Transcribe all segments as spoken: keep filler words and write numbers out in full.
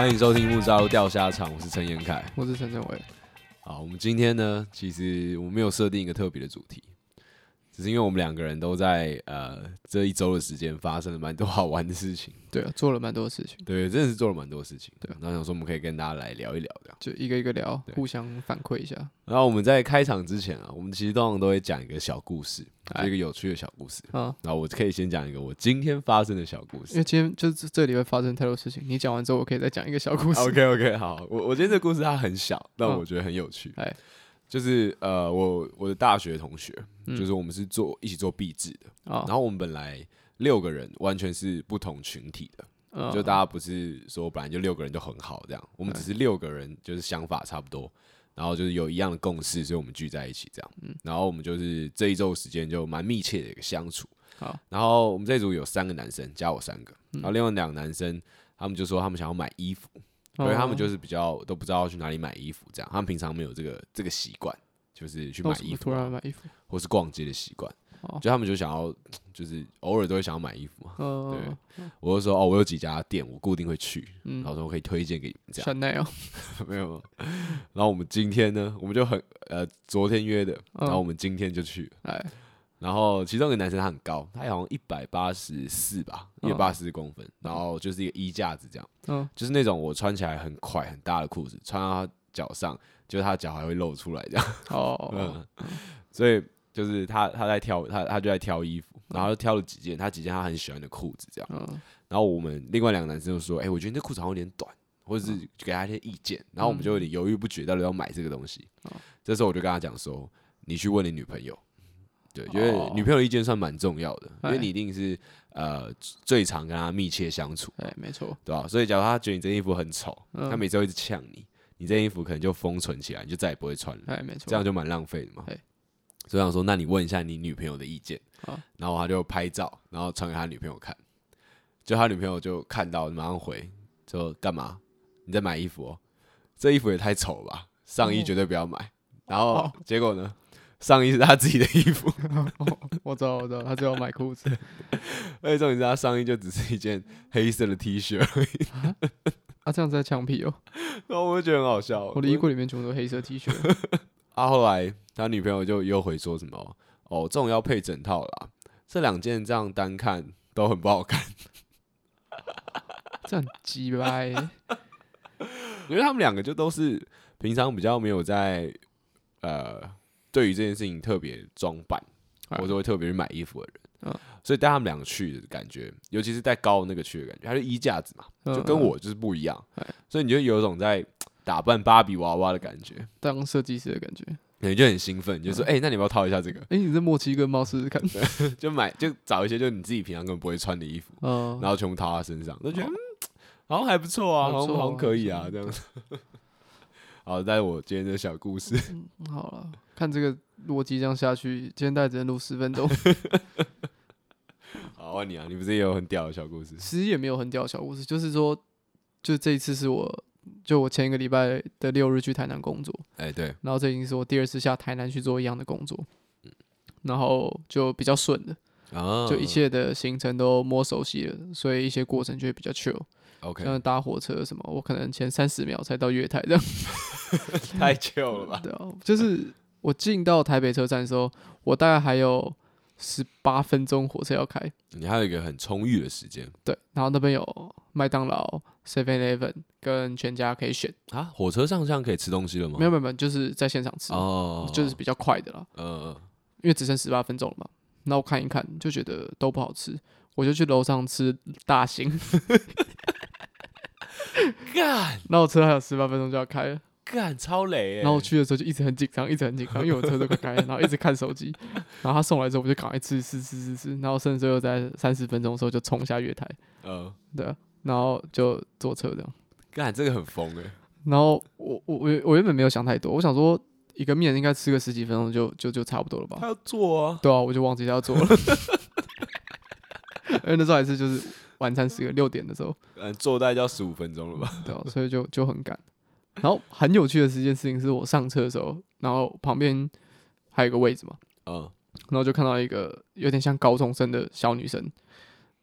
欢迎收听木栅钓虾场，我是陈彦凯， 我是陈正伟。 好，我们今天呢，其实我们没有设定一个特别的主题，只是因为我们两个人都在呃这一周的时间发生了蛮多好玩的事情。 对啊，做了蛮多事情。 对，真的是做了蛮多事情。 对， 然后想说我们可以跟大家来聊一聊，这样就一个一个聊，互相反馈一下。 然后我们在开场之前啊，我们其实通常都会讲一个小故事，一个有趣的小故事。啊，然后我可以先讲一个我今天发生的小故事， 因为今天就是这里会发生太多事情，你讲完之后，我可以再讲一个小故事。 OK OK， 好，我我今天这个故事它很小，但我觉得很有趣。哎、嗯，就是呃，我我的大学同学，嗯、就是我们是做一起做毕制的，哦、然后我们本来六个人完全是不同群体的。哦、就大家不是说本来就六个人就很好这样，我们只是六个人就是想法差不多，然后就是有一样的共识，所以我们聚在一起这样。嗯、然后我们就是这一周时间就蛮密切的一个相处。好，然后我们这一组有三个男生，加我三个，然后另外两个男生他们就说他们想要买衣服，因为他们就是比较都不知道去哪里买衣服这样，他们平常没有这个这个习惯，就是去买衣服， 突然买衣服， 或是逛街的习惯。就他们就想要，就是偶尔都会想要买衣服嘛。哦、对，我就说哦，我有几家店，我固定会去，嗯、然后说我可以推荐给你们这样。 Chanel 没有，然后我们今天呢，我们就很呃，昨天约的，然后我们今天就去了。嗯、然后其中一个男生他很高，他好像一百八十四吧，一百八十四公分，然后就是一个衣架子这样，嗯、就是那种我穿起来很快很大的裤子，穿到他脚上，就是他脚还会露出来这样。哦，嗯，所以。就是他，他在挑，他他就在挑衣服，然后就挑了几件，他几件他很喜欢的裤子这样。嗯、然后我们另外两个男生就说：“哎、欸，我觉得你这裤子好像有点短，或者是给他一些意见。”然后我们就有点犹豫不决，到底要买这个东西。嗯、这时候我就跟他讲说：“你去问你女朋友，对，因为女朋友的意见算蛮重要的，因为你一定是呃最常跟她密切相处。 哎，没错， 对吧？所以假如他觉得你这件衣服很丑，嗯、他每次会一直呛你，你这件衣服可能就封存起来，你就再也不会穿了。哎，没错，这样就蛮浪费的嘛。”所以想说，那你问一下你女朋友的意见，啊、然后他就拍照，然后传给他女朋友看，就他女朋友就看到，马上回说干嘛？你在买衣服哦？这衣服也太丑了吧，上衣绝对不要买。哦、然后结果呢，上衣是他自己的衣服， 哦、我知道我知道，他就要买裤子， 而且重点是他上衣就只是一件黑色的 T 恤而已。 啊，啊这样子在枪毙哦， 然后我就觉得很好笑， 我的衣柜里面全部都黑色 T 恤。 啊，后来他女朋友就又回说什么哦，这种要配整套啦，这两件这样单看都很不好看， 这很鸡掰。 因为他们两个就都是平常比较没有在呃对于这件事情特别装扮，或者会特别去买衣服的人，嗯、所以带他们两个去的感觉，尤其是带高那个去的感觉，他是衣架子嘛，就跟我就是不一样，嗯、所以你就有一种在打扮芭比娃娃的感觉， 当设计师的感觉， 你就很兴奋，就说：“哎、欸，那你要不要套一下这个？ 哎、欸，你这墨七哥猫试试看。” 就买，就找一些就你自己平常根本不会穿的衣服，嗯、然后全部套他身上，就觉得、哦、嗯，好像还不错啊，好像好像可以啊，这样子。好，带我今天的小故事。 嗯、好了，看这个逻辑这样下去，今天大概只能录十分钟。 好，问你啊，你不是也有很屌的小故事？ 其实也没有很屌的小故事，就是说，就这一次是我。就我前一个礼拜的六日去台南工作， 哎、欸、对， 然后这已经是我第二次下台南去做一样的工作，嗯、然后就比较顺了，哦、就一切的行程都摸熟悉了，所以一些过程就会比较 chill。OK， 像搭火车什么，我可能前三十秒才到月台这样， 太 chill 了吧？ 对啊，就是我进到台北车站的时候，我大概还有十八分钟火车要开， 你还有一个很充裕的时间。 对，然后那边有麦当劳、seven eleven 跟全家可以选啊。火车上这样可以吃东西了吗？ 没有没有没有，就是在现场吃，哦、就是比较快的啦。嗯，因为只剩十八分钟了嘛，那我看一看就觉得都不好吃，我就去楼上吃大兴。 干， 那我车还有十八分钟就要开了。 干超雷、欸！ 然后我去的时候就一直很紧张，一直很紧张，因为我车都快开了，然后一直看手机。然后他送来之后，我就赶快吃吃吃吃吃，然后甚至最后在三十分钟的时候就冲下月台。嗯，对啊，然后就坐车这样。 干，这个很疯哎、欸。 然后我我我我原本没有想太多，我想说一个面应该吃个十几分钟就就就差不多了吧。 他要做啊。 对啊，我就忘记他要做了。因为那时候还是就是晚餐时间六点的时候， 嗯，做大概就要十五分钟了吧。 对啊，所以就就很赶。然后很有趣的一件事情是我上车的时候，然后旁边还有一个位置嘛，嗯，然后就看到一个有点像高中生的小女生，然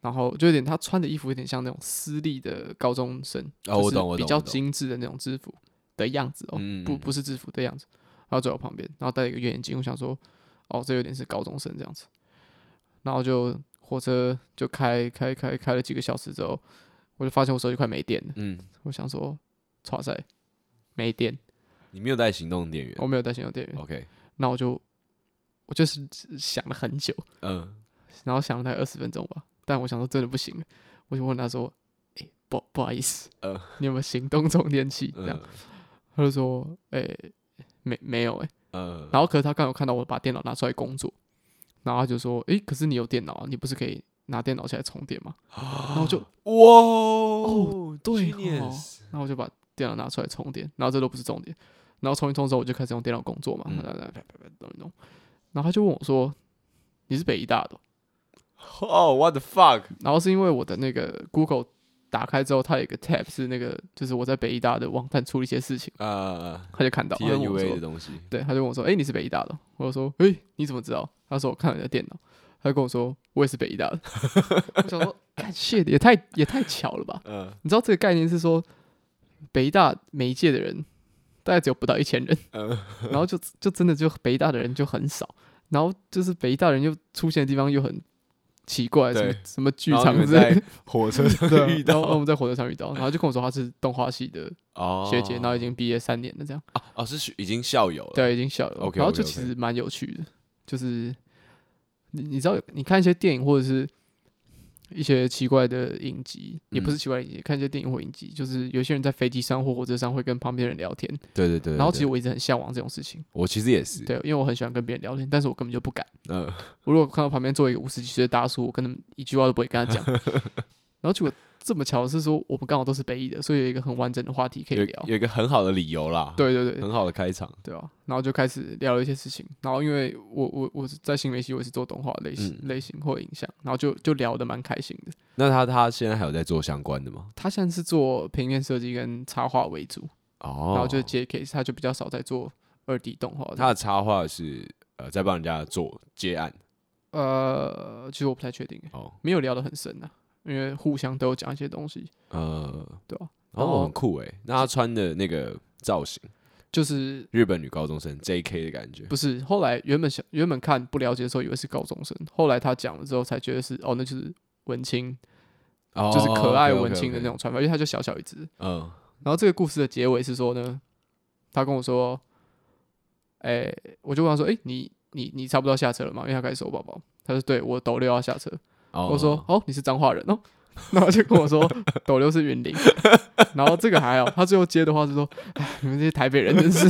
然后就有点他穿的衣服有点像那种私立的高中生， 哦，我懂我懂， 比较精致的那种制服的样子哦，嗯、不不是制服的样子。然后走我旁边，然后戴了一个圆眼镜，我想说，哦，这有点是高中生这样子。然后就火车就开开开开了几个小时之后，我就发现我手机快没电了。嗯，我想说，哇塞，没电。 你没有带行动电源？ 我没有带行动电源。 OK， 那我就我就是想了很久，嗯，然后想了大概二十分钟吧。但我想说真的不行了，我就问他说：“哎、欸，不不好意思，呃，你有没有行动充电器？”这样，呃、他就说：“哎、欸，没没有哎、欸。”呃，然后可是他刚好看到我把电脑拿出来工作，然后他就说：“哎、欸，可是你有电脑啊，你不是可以拿电脑起来充电吗？”然后我就哇哦，对哦，然后我就把电脑拿出来充电，然后这都不是重点。然后充一充之后，我就开始用电脑工作嘛，嗯、然后他就问我说：“你是北医大的？” 哦、oh, ，what the fuck！ 然后是因为我的那个 Google 打开之后，它有一个 tab 是那个，就是我在北医大的网站处理一些事情，啊、uh, 他就看到 T N U A 的东西， 对，他就问我说：“哎、欸，你是北医大的？”我就说：“哎、欸，你怎么知道？”他说：“我看了你的电脑。”他就跟我说：“我也是北医大的。”我想说：“看 shit， 也太也太巧了吧？” uh, 你知道这个概念是说，北医大每一届的人大概只有不到一千人， uh, 然后就就真的就北医大的人就很少，然后就是北医大人又出现的地方又很奇怪，什么什么剧场在火车上遇到， 然后我们在火车上遇到，然后就跟我说他是动画系的学姐， oh. 然后已经毕业三年了，这样啊哦是已经校友了， 对，已经校友了。 Okay, 然后就其实蛮有趣的，就是你你知道，你看一些电影或者是一些奇怪的影集，也不是奇怪的影集，嗯、看一些电影或影集，就是有些人在飞机上或火车上会跟旁边人聊天， 对对 对, 对。 然后其实我一直很向往这种事情， 我其实也是， 对，因为我很喜欢跟别人聊天，但是我根本就不敢。嗯、呃，我如果看到旁边坐一个五十几岁的大叔，我可能一句话都不会跟他讲。然后结果这么巧的是说，我们刚好都是北艺的，所以有一个很完整的话题可以聊， 有, 有一个很好的理由啦。 对对对， 很好的开场， 对啊。然后就开始聊了一些事情，然后因为我我我在新媒系，我也是做动画类型、嗯、类型或影像，然后就就聊得蛮开心的。 那他他现在还有在做相关的吗？ 他现在是做平面设计跟插画为主，哦，然后就接 case， 他就比较少在做二 D 动画。 他的插画是呃在帮人家做接案， 呃，其实我不太确定，哦，没有聊得很深啊。因为互相都有讲一些东西，呃，对吧、 啊？然后很酷哎，那他穿的那个造型， 就是日本女高中生 J K 的感觉。 不是，后来原本想原本看不了解的时候，以为是高中生，后来他讲了之后，才觉得是哦，那就是文青，哦、就是可爱文青的那种穿法， okay, okay, okay. 因为他就小小一只。嗯，然后这个故事的结尾是说呢，他跟我说，哎、欸，我就问他说，哎、欸，你你你差不多要下车了吗？因为他开始收包包，他说对，我斗六要下车。Oh. 我说哦，你是彰化人哦，然后就跟我说斗六是云林，然后这个还好，他最后接的话是说，哎，你们这些台北人真是，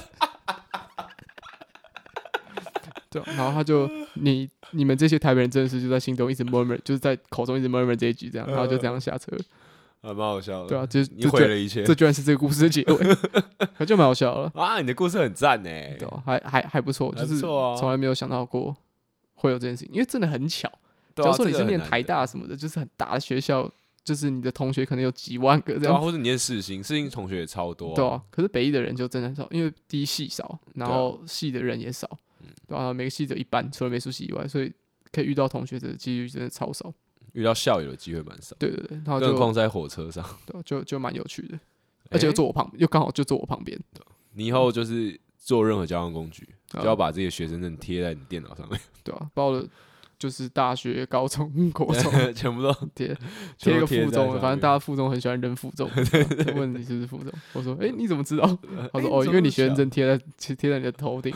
对，然后他就你你们这些台北人真的是就在心中一直 murmur， 就是在口中一直 murmur 这一句这样，然后就这样下车， 还蛮好笑的， 对啊，就是你毁了一切， 这居然是这个故事的结尾，可就蛮好笑了啊！你的故事很赞呢， 对、啊，还还还不错，就是从来没有想到过会有这件事情，因为真的很巧。假如说你是念台大什么的，就是很大的学校，就是你的同学可能有几万个这样， 对啊，或者你念世新，世新同学也超多、啊， 对啊。可是北艺的人就真的很少，因为第一系少，然后系的人也少，对啊，每个系只有一半，除了美术系以外，所以可以遇到同学的几率真的超少， 遇到校友的机会蛮少。 对对对，然后就更何况在火车上， 对、啊，就就蛮有趣的，而且又坐我旁，欸、又刚好就坐我旁边。 你以后就是坐任何交通工具，就要把这些学生证贴在你电脑上面， 对啊，包了。就是大学、高中、国中， 全部都贴贴一个附中，反正大家附中很喜欢扔附中。问你是不是附中？我说：“哎、欸，你怎么知道？”他说：“哦，因为你学生证贴在贴在你的头顶。”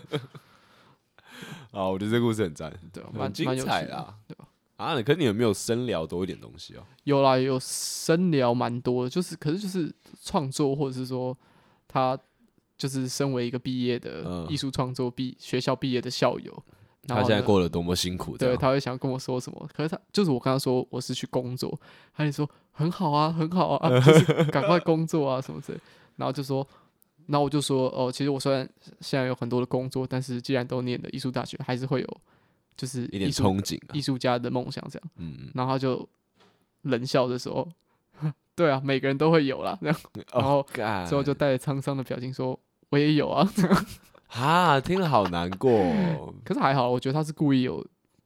啊，我觉得这故事很赞， 对， 蛮精彩啦，对吧？啊，可是你有没有深聊多一点东西哦？ 有啦，有深聊蛮多的，就是可是就是创作，或者是说他就是身为一个毕业的艺术创作毕学校毕业的校友。 他现在过得多么辛苦， 对，他会想跟我说什么？可是他就是我跟他说我是去工作，他就说很好啊，很好啊，就是赶快工作啊什么之类。然后就说，然后我就说哦，其实我虽然现在有很多的工作，但是既然都念了艺术大学，还是会有就是一点憧憬、啊， 艺术家的梦想这样。嗯，然后他就冷笑的说，对啊，每个人都会有啦，这样。然后之后就带着沧桑的表情说，我也有啊。 啊，听了好难过、哦。 可是还好，我觉得他是故意有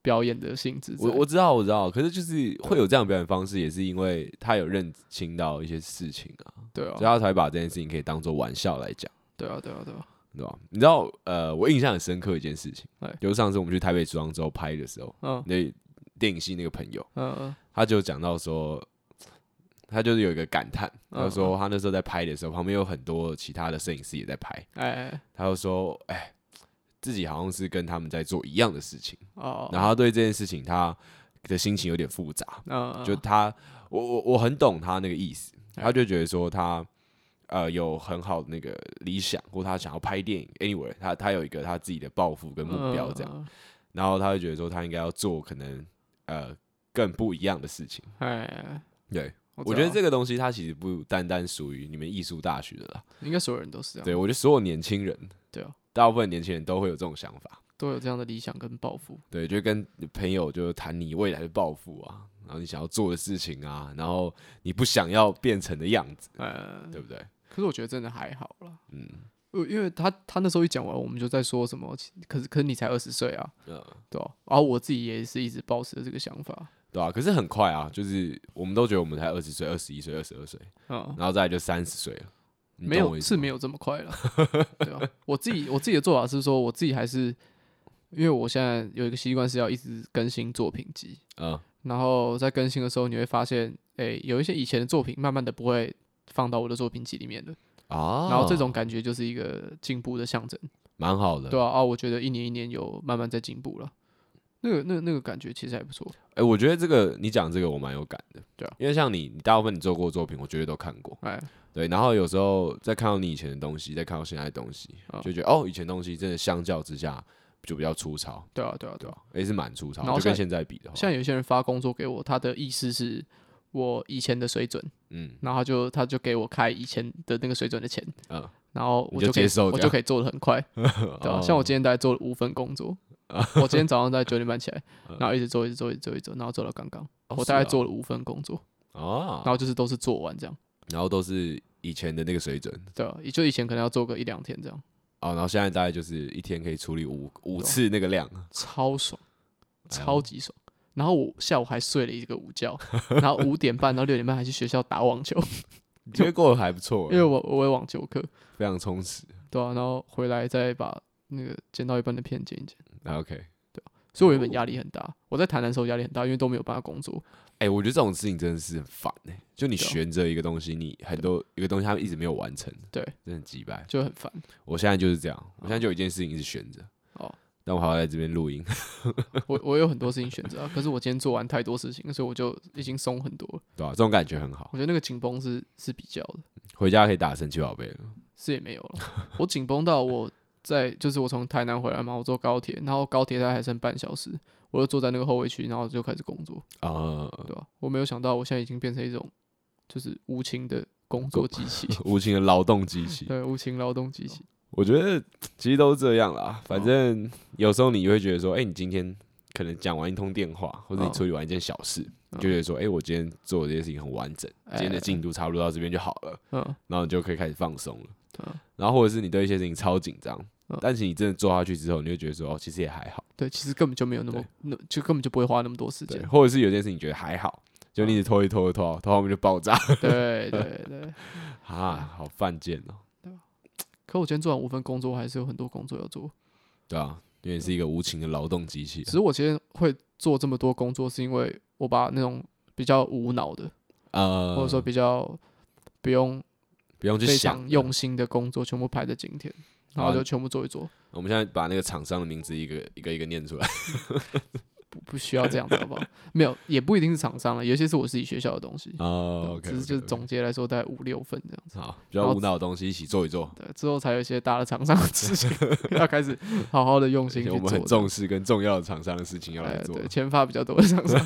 表演的性质。 我我知道我知道，可是就是会有这样的表演方式，也是因为他有认清到一些事情啊， 对啊， 所以他才会把这件事情可以当做玩笑来讲。 对啊，对啊，对啊， 对吧？你知道，呃，我印象很深刻一件事情，就是上次我们去台北时装周拍的时候，嗯，那电影系那个朋友，嗯嗯，他就讲到说，他就是有一个感叹，他就说他那时候在拍的时候，旁边有很多其他的摄影师也在拍，哎，他就说，哎，自己好像是跟他们在做一样的事情，哦，然后他对这件事情他的心情有点复杂，嗯，就他，我我我很懂他那个意思，他就觉得说他。呃，有很好的那个理想，或他想要拍电影 ，anyway， 他他有一个他自己的抱负跟目标这样，嗯、然后他会觉得说他应该要做可能呃更不一样的事情。哎，对，我, 我觉得这个东西它其实不单单属于你们艺术大学的啦， 应该所有人都是这样。 对，我觉得所有年轻人，对啊，大部分年轻人都会有这种想法， 都有这样的理想跟抱负。 对，就跟朋友就谈你未来的抱负啊，然后你想要做的事情啊，然后你不想要变成的样子，嗯、对不对？ 可是我觉得真的还好啦，嗯，因为他他那时候一讲完，我们就在说什么，可是可是你才二十岁啊，嗯，对吧、啊？然后我自己也是一直抱持着这个想法， 对啊，可是很快啊，就是我们都觉得我们才二十岁、二十一岁、二十二岁，嗯，然后再来就三十岁了， 没有是没有这么快了，对啊，我自己我自己的做法是说，我自己还是因为我现在有一个习惯是要一直更新作品集，嗯，然后在更新的时候，你会发现，哎、欸，有一些以前的作品，慢慢的不会放到我的作品集里面的啊，然后这种感觉就是一个进步的象征， 蛮好的。 对啊，啊，我觉得一年一年有慢慢在进步了，那个、那个、那个感觉其实还不错。 哎、欸，我觉得这个你讲这个我蛮有感的，对啊，因为像你，你大部分你做过的作品，我绝对都看过，哎，对，然后有时候再看到你以前的东西，再看到现在的东西，就觉得哦，以前东西真的相较之下就比较粗糙， 对啊，对啊，对啊， 也、欸、是蛮粗糙，就跟现在比的话， 现在有些人发工作给我，他的意思是。我以前的水准，嗯，然后就他就给我开以前的那个水准的钱，嗯，然后我就可以我就可以做得很快，对吧、啊？像我今天大概做了五份工作，我今天早上在九点半起来，然后一直做一直做一直做一直做，然后做到刚刚，我大概做了五份工作，哦，然后就是都是做完这样， 然后都是以前的那个水准， 对啊，也就以前可能要做个一两天这样， 哦，然后现在大概就是一天可以处理五五次那个量， 超爽，超级爽。然后我下午还睡了一个午觉，然后五点半到六点半还去学校打网球， 你觉得过得还不错， 因为我我有网球课， 非常充实， 对啊，然后回来再把那个剪到一半的片剪一剪 ，OK， 对啊，所以我原本压力很大，我在台南的时候压力很大，因为都没有办法工作。 哎、欸，我觉得这种事情真的是很烦哎、欸，就你悬着一个东西，你很多一个东西他们一直没有完成， 对， 真的很鸡掰， 就很烦。 我现在就是这样，我现在就有一件事情一直悬着，哦。但我还要在这边录音， 我我有很多事情选择啊，可是我今天做完太多事情，所以我就已经松很多了， 对吧、啊？这种感觉很好。 我觉得那个紧绷是是比较的。 回家可以打神奇宝贝了， 是也没有了。我紧绷到我在就是我从台南回来嘛，我坐高铁，然后高铁大概还剩半小时，我就坐在那个后位区，然后就开始工作啊，呃、对吧、啊？我没有想到我现在已经变成一种就是无情的工作机器， 无情的劳动机器， 对，无情劳动机器。 我觉得其实都是这样啦，反正有时候你会觉得说，哎、欸，你今天可能讲完一通电话，或者你处理完一件小事，你就觉得说，哎、欸，我今天做的这件事情很完整，今天的进度差不多到这边就好了，然后你就可以开始放松了，然后或者是你对一些事情超紧张，但是你真的做下去之后，你会觉得说，哦，其实也还好， 对，其实根本就没有那么，那就根本就不会花那么多时间， 或者是有件事情你觉得还好，就你一直拖一拖一拖，拖后面就爆炸， 对对对， 啊，好犯贱哦、喔。 可我今天做完五份工作，我还是有很多工作要做。 对啊，因为是一个无情的劳动机器。 只是我今天会做这么多工作，是因为我把那种比较无脑的，呃，或者说比较不用不用去想、 非常用心的工作，全部排在今天，然后就全部做一做。 我们现在把那个厂商的名字一个一个一个念出来。 不不需要这样子，好不好？没有，也不一定是厂商了，有些是我自己学校的东西。哦 ，OK， 只是就是总结来说，大概五六份这样子。 好，比较无脑的东西一起做一做。 对，之后才有一些大的厂商的事情要开始好好的用心去做。 我们很重视跟重要的厂商的事情要来做。 对，钱发比较多的厂商。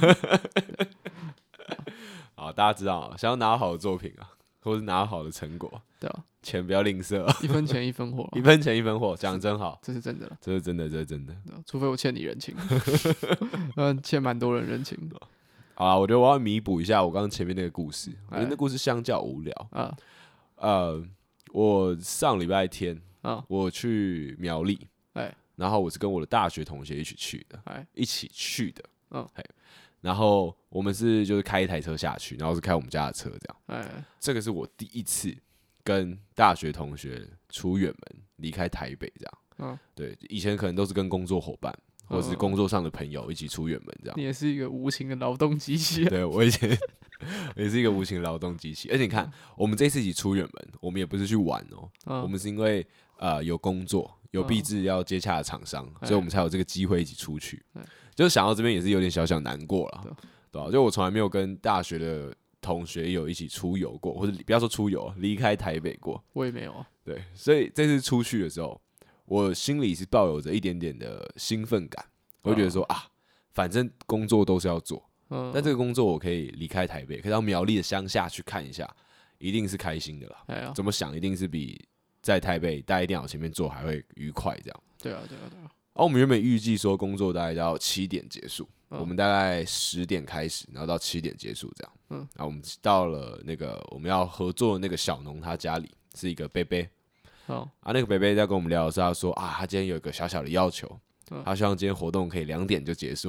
好，大家知道，想要拿好的作品啊，或是拿好的成果， 对啊， 钱不要吝啬， 一分钱一分货， 一分钱一分货，讲得真好， 这是真的了， 这是真的，这是真的。 除非我欠你人情，嗯，欠蛮多人人情的。 好啦，我觉得我要弥补一下我刚刚前面那个故事，因为那故事相较无聊啊。呃，我上礼拜天啊，我去苗栗，哎， 然后我是跟我的大学同学一起去的，一起去的，嗯，然后我们是就是开一台车下去，然后是开我们家的车这样，这个是我第一次跟大学同学出远门，离开台北这样，嗯，对，以前可能都是跟工作伙伴或者是工作上的朋友一起出远门这样。 你也是一个无情的劳动机器、啊， 对我以前也是一个无情的劳动机器，而且你看，我们这次一起出远门，我们也不是去玩哦、喔，嗯、我们是因为呃有工作。有必志要接洽的厂商，嗯、所以我们才有这个机会一起出去。就是想到这边也是有点小小难过了，对吧、啊？就我从来没有跟大学的同学有一起出游过，或者不要说出游，离开台北过。 我也没有啊。 对，所以这次出去的时候，我心里是抱有着一点点的兴奋感。我会觉得说、嗯、啊，反正工作都是要做，嗯、但这个工作我可以离开台北，可以到苗栗的乡下去看一下，一定是开心的啦。哎、怎么想，一定是比在台北待在电脑前面做还会愉快，这样。 对啊，对啊，对啊。 然后我们原本预计说工作大概到七点结束，嗯、我们大概十点开始，然后到七点结束这样。嗯，然后我们到了那个我们要合作的那个小农他家里，是一个伯伯。哦，啊，那个伯伯在跟我们聊的时候，他说啊，他今天有一个小小的要求，嗯、他希望今天活动可以两点就结束。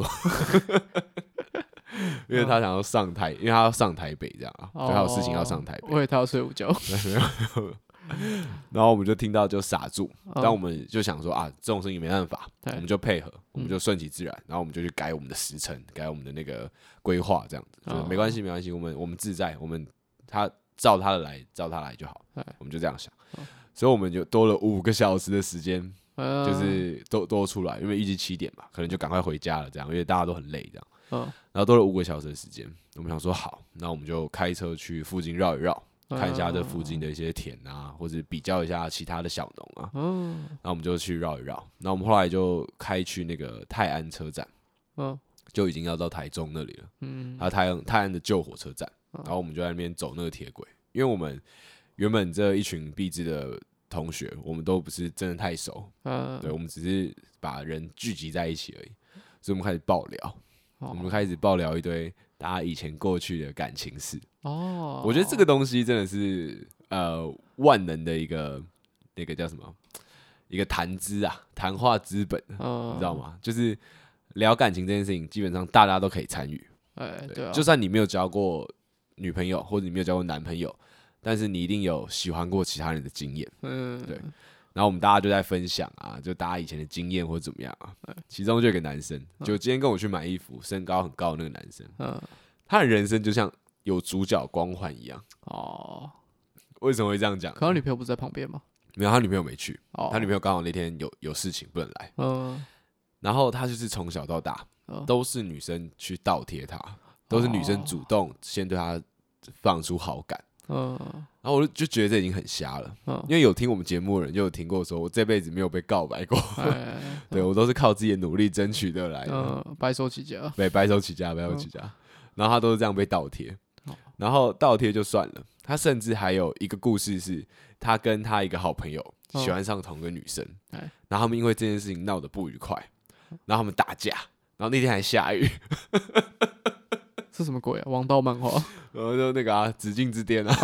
因为他想要上台，因为他要上台北这样啊，所以他有事情要上台北。 我以为他要睡午觉。 没有，没有。然后我们就听到就傻住，但我们就想说啊，这种事情没办法，我们就配合，我们就顺其自然，然后我们就去改我们的时程，改我们的那个规划，这样子，就没关系，没关系，我们我们自在，我们他照他的来，照他来就好，我们就这样想，所以我们就多了五个小时的时间，就是多多出来，因为预计七点嘛，可能就赶快回家了，这样，因为大家都很累，这样，然后多了五个小时的时间，我们想说好，那我们就开车去附近绕一绕。看一下这附近的一些田啊，或者比较一下其他的小农啊，嗯，然后我们就去绕一绕。然后我们后来就开去那个泰安车站，嗯，就已经要到台中那里了，嗯，还有泰安泰安的旧火车站。然后我们就在那边走那个铁轨，因为我们原本这一群毕制的同学，我们都不是真的太熟，嗯，对，我们只是把人聚集在一起而已，所以我们开始爆聊，我们开始爆聊一堆大家以前过去的感情事。哦，我觉得这个东西真的是呃万能的一个那个叫什么一个谈资啊，谈话资本，哦、你知道吗？就是聊感情这件事情，基本上大家都可以参与。哎，对啊，就算你没有交过女朋友，或者你没有交过男朋友，但是你一定有喜欢过其他人的经验。嗯，对。然后我们大家就在分享啊，就大家以前的经验或者怎么样啊。其中就有一个男生，就今天跟我去买衣服，身高很高的那个男生，嗯、他的人生就像有主角光环一样哦。为什么会这样讲？ 可他女朋友不是在旁边吗？ 没有，他女朋友没去。哦、他女朋友刚好那天有有事情不能来。嗯。然后他就是从小到大、嗯、都是女生去倒贴他，都是女生主动先对他放出好感。嗯。然后我就觉得这已经很瞎了，嗯、因为有听我们节目的人就有听过说，我这辈子没有被告白过。对、嗯、我都是靠自己的努力争取得来的。 嗯，白手起家。 对，白手起家，白手起家。嗯、然后他都是这样被倒贴。然后倒贴就算了，他甚至还有一个故事是，他跟他一个好朋友喜欢上同一个女生，哦、然后他们因为这件事情闹得不愉快，然後他们打架，然后那天还下雨。 这什么鬼啊？王道漫画？ 然后就那个啊，紫禁之巅啊。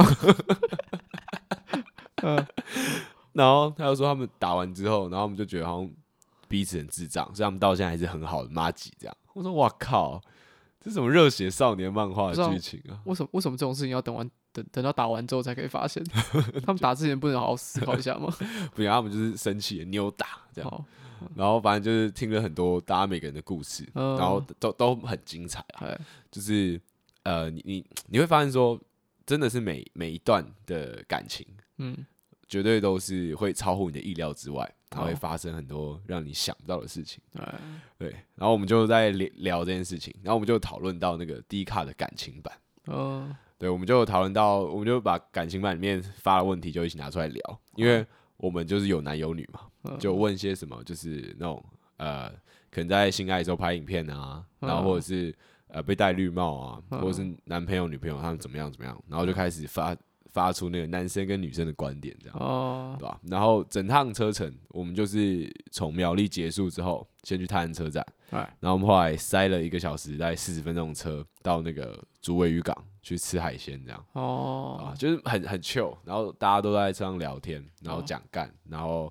嗯、然后他就说他们打完之后，然后我们就觉得好像彼此很智障，所以他们到现在还是很好的麻吉这样。我说哇靠！这是什么热血少年漫画的剧情啊？ 为什么为什么这种事情要等完等等到打完之后才可以发现？他们打之前不能好好思考一下吗？ 不行，他们就是生气扭打这样。然后反正就是听了很多大家每个人的故事，嗯、然后都都很精彩啊。就是呃，你你你会发现说，真的是每每一段的感情，嗯，绝对都是会超乎你的意料之外。它会发生很多让你想不到的事情，对。然后我们就在聊这件事情，然后我们就讨论到那个 D 卡的感情版，嗯，对，我们就讨论到，我们就把感情版里面发的问题就一起拿出来聊，因为我们就是有男有女嘛，就问些什么，就是那种呃，可能在性爱的时候拍影片啊，然后或者是呃被戴绿帽啊，或者是男朋友女朋友他们怎么样怎么样，然后就开始发。发出那个男生跟女生的观点，这样，哦、对吧？然后整趟车程，我们就是从苗栗结束之后，先去泰安车站，然后我们后来塞了一个小时，大概四十分钟的车到那个竹围渔港去吃海鲜，这样，哦，啊，就是很很 chill， 然后大家都在车上聊天，然后讲干，然后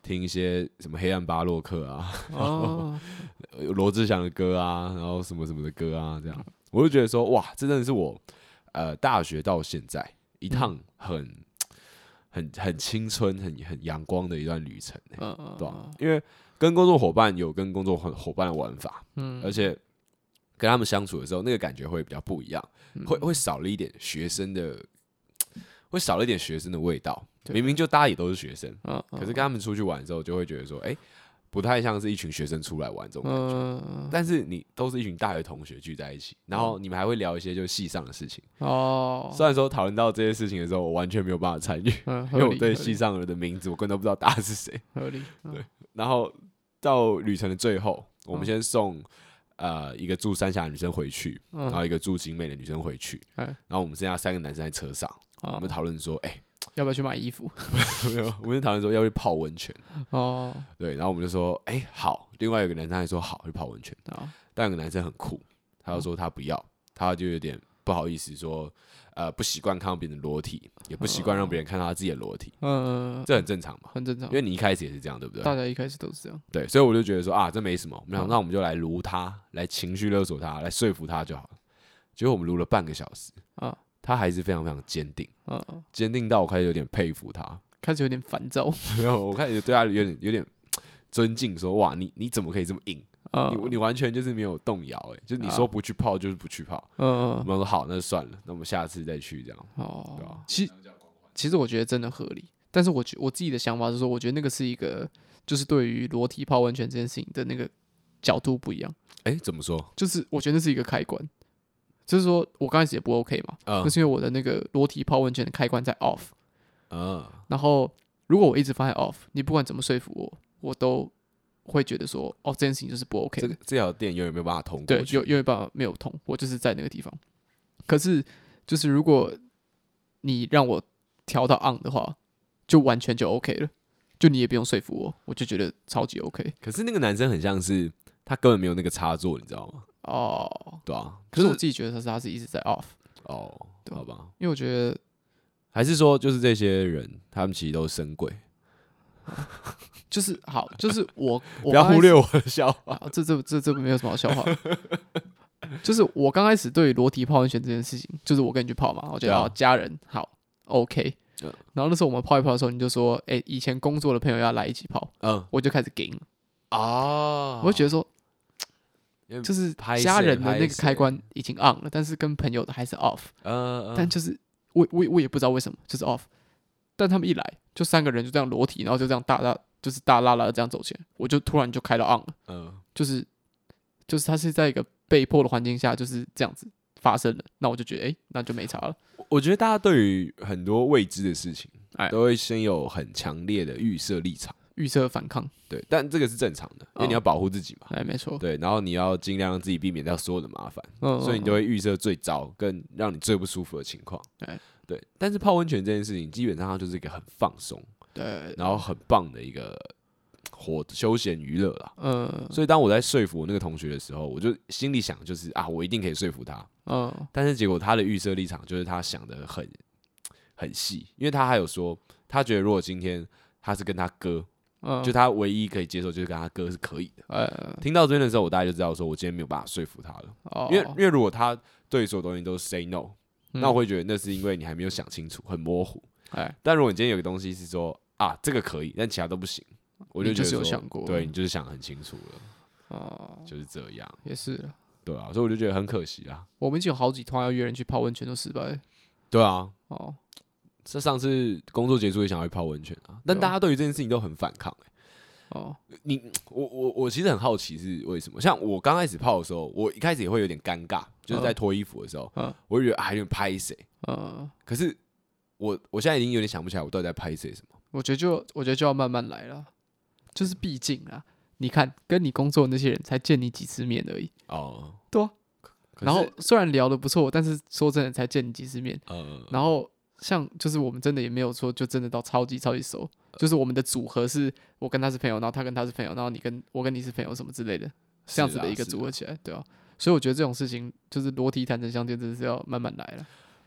听一些什么黑暗巴洛克啊，哦，罗志祥的歌啊，然后什么什么的歌啊，这样，我就觉得说，哇，这真的是我呃大学到现在一趟很、嗯、很很青春、很很阳光的一段旅程、欸，嗯嗯，对吧、啊？因为跟工作伙伴有跟工作伙伴的玩法，嗯，而且跟他们相处的时候，那个感觉会比较不一样，嗯、会会少了一点学生的。会少了一点学生的味道，明明就大家也都是学生，嗯嗯、可是跟他们出去玩之后，就会觉得说，哎、欸，不太像是一群学生出来玩这种感觉。嗯、但是你都是一群大学同学聚在一起，然后你们还会聊一些就是系上的事情。哦，虽然说讨论到这些事情的时候，我完全没有办法参与，嗯、因为我对系上人的名字我根本都不知道大家是谁。合理。嗯、对，然后到旅程的最后，我们先送。呃，一个住三峡的女生回去，嗯、然后一个住景美的女生回去，嗯、然后我们剩下三个男生在车上，哦、我们讨论说，哎、欸， 要不要去买衣服？ 没有，我们讨论说要去泡温泉。哦，对，然后我们就说，哎、欸，好。另外有个男生还说好去泡温泉，哦、但有个男生很酷，他就说他不要，他就有点不好意思说，呃，不习惯看到别人的裸体，也不习惯让别人看到他自己的裸体，嗯，这很正常嘛， 很正常， 因为你一开始也是这样，对不对？ 大家一开始都是这样， 对，所以我就觉得说啊，这没什么，我们想，那我们就来撸他，来情绪勒索他，来说服他就好了。结果我们撸了半个小时，啊，他还是非常非常坚定，嗯，坚定到我开始有点佩服他， 开始有点烦躁， 没有，我开始对他有点有点尊敬，说哇，你你怎么可以这么硬？Uh, 你你完全就是没有动摇，哎，就是你说不去泡就是不去泡。嗯、uh, 我们说好，那就算了，那我们下次再去这样。哦，对吧？ 其其实我觉得真的合理，但是我觉我自己的想法是说，我觉得那个是一个，就是对于裸体泡温泉这件事情的那个角度不一样。 哎、欸，怎么说？ 就是我觉得那是一个开关，就是说我刚开始也不 OK 嘛，那、uh, 是因为我的那个裸体泡温泉的开关在 off。嗯、uh, 然后如果我一直放在 off， 你不管怎么说服我，我都。会觉得说，哦，这件事情就是不 OK 的。 这这条电永远没有办法通过。 对，有永远办法没有通，我就是在那个地方。可是，就是如果你让我调到 on 的话，就完全就 OK 了，就你也不用说服我，我就觉得超级 OK。 可是那个男生很像是他根本没有那个插座，你知道吗？哦，对啊。 可是我自己觉得他是他是一直在 off。 哦，对，好吧。 因为我觉得， 还是说就是这些人，他们其实都是神鬼。 就是好，就是我，我不要忽略我的笑话， 啊、这这这这没有什么好笑话。就是我刚开始对裸体泡温泉这件事情，就是我跟你去泡嘛，我觉得、啊、家人好 OK，、嗯、然后那时候我们泡一泡的时候，你就说，哎、欸，以前工作的朋友要来一起泡，嗯，我就开始给啊，我就觉得说，就是家人的那个开关已经 on 了，但是跟朋友的还是 off， 嗯, 嗯但就是我我我也不知道为什么就是 off， 但他们一来就三个人就这样裸体，然后就这样大大。就是大拉拉的这样走起来，我就突然就开到 on 了，嗯，就是就是他是在一个被迫的环境下就是这样子发生了，那我就觉得哎、欸，那就没差了。 我觉得大家对于很多未知的事情，哎，都会先有很强烈的预设立场， 预设反抗， 对，但这个是正常的，因为你要保护自己嘛， 哎、哦，没错， 对，然后你要尽量让自己避免掉所有的麻烦，嗯，所以你就会预设最糟跟让你最不舒服的情况，对，对，但是泡温泉这件事情，基本上它就是一个很放松。对，然后很棒的一个活休闲娱乐啦，嗯，所以当我在说服我那个同学的时候，我就心里想就是啊，我一定可以说服他，嗯，但是结果他的预设立场就是他想的很很细，因为他还有说，他觉得如果今天他是跟他哥，嗯，就他唯一可以接受就是跟他哥是可以的，嗯，听到这边的时候，我大概就知道说我今天没有办法说服他了，哦，因为因为如果他对所有东西都 say no，嗯，那我会觉得那是因为你还没有想清楚，很模糊。但如果你今天有个东西是说啊，这个可以，但其他都不行，我就觉得说， 你就是有想过， 对你就是想很清楚了，哦，就是这样， 也是了， 对啊，所以我就觉得很可惜啊。 我们已经有好几趟要约人去泡温泉都失败了， 对啊，哦，这上次工作结束也想要去泡温泉啊，但大家对于这件事情都很反抗、欸，哦，你我我我其实很好奇是为什么？像我刚开始泡的时候，我一开始也会有点尴尬，就是在脱衣服的时候，嗯、我就觉得啊有点拍谁，嗯，可是。我我现在已经有点想不起来我到底在拍谁什么。 我觉得就我觉得就要慢慢来了，就是毕竟啊，你看跟你工作的那些人才见你几次面而已。哦，对啊。然后虽然聊得不错，但是说真的才见你几次面。嗯。然后像就是我们真的也没有说就真的到超级超级熟，就是我们的组合是我跟他是朋友，然后他跟他是朋友，然后你跟我跟你是朋友什么之类的，这样子的一个组合起来，对啊。所以我觉得这种事情就是裸体坦诚相见，真的是要慢慢来了。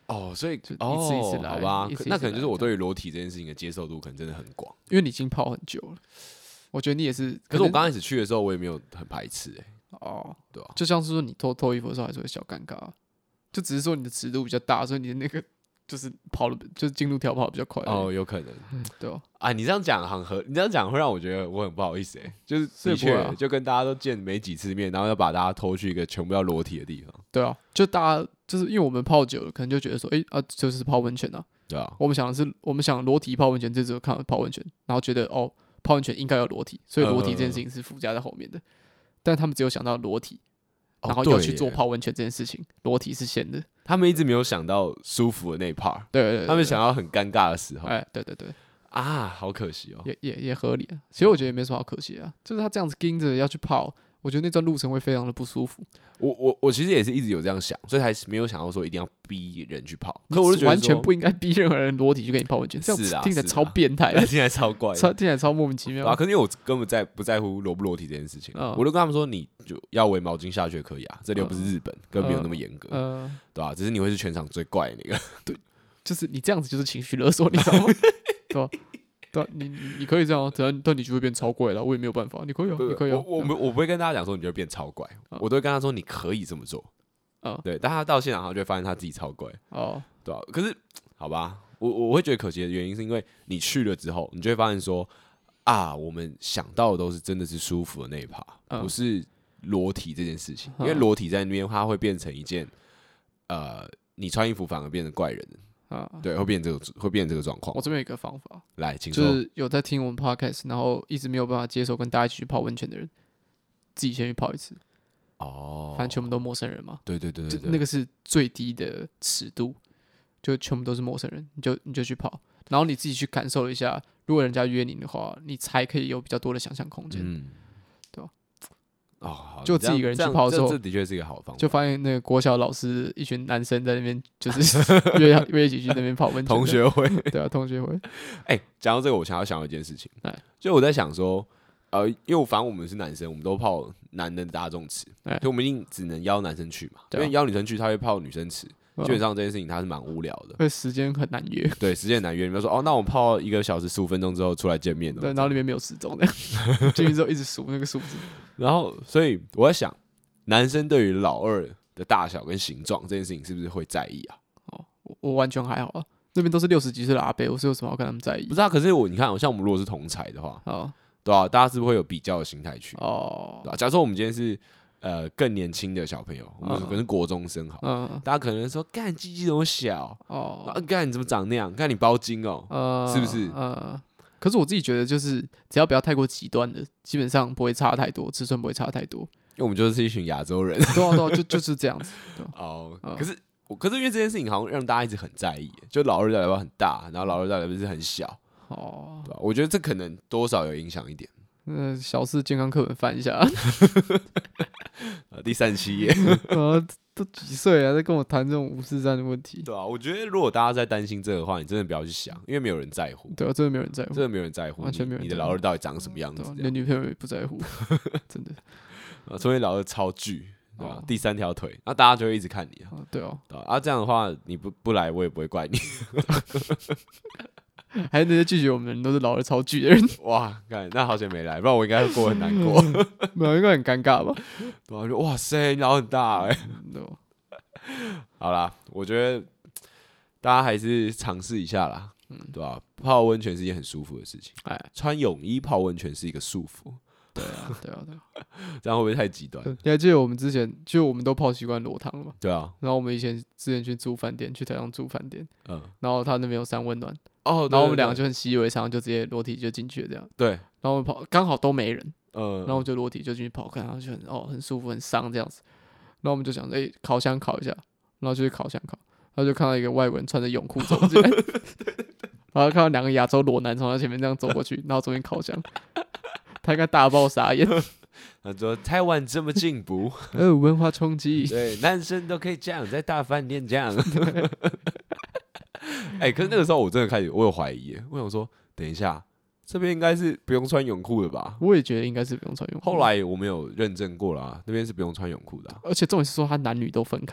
哦，所以就一次一次来， 好吧， 一次一次那可能就是我对于裸体这件事情的接受度可能真的很广， 因为你已经泡很久了。我觉得你也是， 可是我刚开始去的时候，我也没有很排斥哎、欸。 哦， 对啊， 就像是说你脱脱衣服的时候还是会小尴尬，就只是说你的尺度比较大，所以你的那个就是跑的，就是进入跳跑比较快。 哦，有可能， 对吧？ 啊，你这样讲很合，你这样讲会让我觉得我很不好意思哎、欸，就是的确、啊、就跟大家都见没几次面，然后要把大家拖去一个全部要裸体的地方。 对啊，就大家就是因为我们泡久了，可能就觉得说，哎、欸、啊，就是泡温泉啊。 对啊， 我们想的是，我们想裸体泡温泉，这只有看到泡温泉，然后觉得哦，泡温泉应该要裸体，所以裸体这件事情是附加在后面的。呃、但他们只有想到裸体，然后要去做泡温泉这件事情，裸体是先的。 他们一直没有想到舒服的那一 part， 对, 对, 对, 对， 他们想到很尴尬的时候。 哎、欸，对对对， 啊，好可惜哦， 也也也合理啊。其实我觉得也没什么好可惜啊，就是他这样子盯着要去泡。我觉得那段路程会非常的不舒服。 我我我其实也是一直有这样想，所以还是没有想到说一定要逼人去泡。可我就觉得完全不应该逼任何人裸体去跟你泡温泉，这样听起来超变态， 听起来超怪， 听起来超莫名其妙。 啊，可是因为我根本在不在乎裸不裸体这件事情，嗯、我就跟他们说，你就要围毛巾下去可以啊，这里又不是日本，根本没有那么严格，嗯嗯、对吧、啊？只是你会是全场最怪的那个。 对，就是你这样子就是情绪勒索，你知道吗？对吧、啊？对、啊，你你可以这样，但但你就会变超怪了，我也没有办法。你可以啊，你可以啊。 我我我不会跟大家讲说你就会变超怪，嗯、我都会跟他说你可以这么做。嗯，对，但他到现场他就会发现他自己超怪。哦，对啊，可是好吧，我我会觉得可惜的原因是因为你去了之后，你就会发现说啊，我们想到的都是真的是舒服的那一趴，嗯、不是裸体这件事情，因为裸体在那边它会变成一件呃，你穿衣服反而变成怪人。啊，对，会变这个会变这个状况。 我这边有一个方法， 来，请说。 就是有在听我们 podcast， 然后一直没有办法接受跟大家一起去泡温泉的人，自己先去泡一次。哦，反正全部都陌生人嘛。 对对对 对, 对， 那个是最低的尺度，就全部都是陌生人，你就你就去泡，然后你自己去感受一下，如果人家约你的话，你才可以有比较多的想象空间。嗯，对吧？ 哦， 就自己一个人去泡之后， 这的确是一个好方法。 就发现那个国小老师一群男生在那边，就是约约一起去那边泡温泉。 同学会， 对啊，同学会。 哎、欸，讲到这个，我想要想到一件事情，就我在想说，呃，因为反正我们是男生，我们都泡男人的大众池，所以我们一定只能邀男生去嘛，因为邀女生去，他会泡女生池。基本上这件事情它是蛮无聊的， 因为时间很难约。 对，时间很难约。你们说哦，那我泡一个小时十五分钟之后出来见面。 对，然后里面没有时钟的，进去之后一直数那个数字。 然后，所以我在想，男生对于老二的大小跟形状这件事情是不是会在意啊？ 哦，我, 我完全还好啊。那边都是六十几岁的阿伯，我是有什么好跟他们在意？ 不是啊，可是我你看，像我们如果是同才的话，哦，对啊，大家是不是会有比较的心态去？哦，对啊。假如说我们今天是。呃，更年轻的小朋友，我们可能是国中生好，嗯、大家可能说，干鸡鸡怎么小？哦，干你怎么长那样？干你包茎哦，呃、是不是？ 呃，可是我自己觉得，就是只要不要太过极端的，基本上不会差太多，尺寸不会差太多。 因为我们就是一群亚洲人， 对啊对啊，就就是这样子。 哦，嗯、可是我可是因为这件事情好像让大家一直很在意，就老二到底要不要很大，然后老二到底是不是很小？哦，对吧？我觉得这可能多少有影响一点。 嗯，小四健康课本翻一下。 第三十七页， 啊，都几岁了，在跟我谈这种五四三的问题？ 对啊，我觉得如果大家在担心这个的话，你真的不要去想，因为没有人在乎。 对啊，真的没有人在乎， 真的没有人在乎， 完全没有人。 你的老二到底长什么样子？ 你的女朋友也不在乎，真的。 啊，除非老二超巨，对吧？第三条腿，那大家就会一直看你啊。 对哦， 啊，这样的话你不不来，我也不会怪你。 还有那些拒绝我们的人都是老二超巨的人， 哇！看那好久没来，不然我应该会过很难过， 没有应该很尴尬吧？ 对啊，就哇塞，你老很大哎、欸。好啦，我觉得大家还是尝试一下啦，嗯，对吧、啊？泡温泉是一件很舒服的事情，哎，穿泳衣泡温泉是一个束缚。 对啊，对啊，对啊， 这样会不会太极端？ 你还记得我们之前就我们都泡习惯裸汤了嘛？ 对啊， 然后我们以前之前去住饭店，去台上住饭店，嗯，然后他那边有三温暖。 哦， 然后我们两个就很习以为常，就直接裸体就进去了这样。 对， 然后我们跑刚好都没人，嗯，然后我就裸体就进去跑，看，然后就很哦很舒服很伤这样子。然后我们就想，哎、欸，烤箱烤一下，然后就去烤箱烤，然后就看到一个外国人穿着泳裤走进来，然后看到两个亚洲裸男从他前面这样走过去，然后走进烤箱，他应该大爆傻眼。 他说：“台湾这么进步， 呃，文化冲击， 对，男生都可以这样，在大饭店这样。”哎、欸，可是那个时候我真的开始，我有怀疑耶，我想说，等一下，这边应该是不用穿泳裤的吧？ 我也觉得应该是不用穿泳裤。 后来我们有认证过了、啊，那边是不用穿泳裤的、啊。 而且重点是说，他男女都分开了。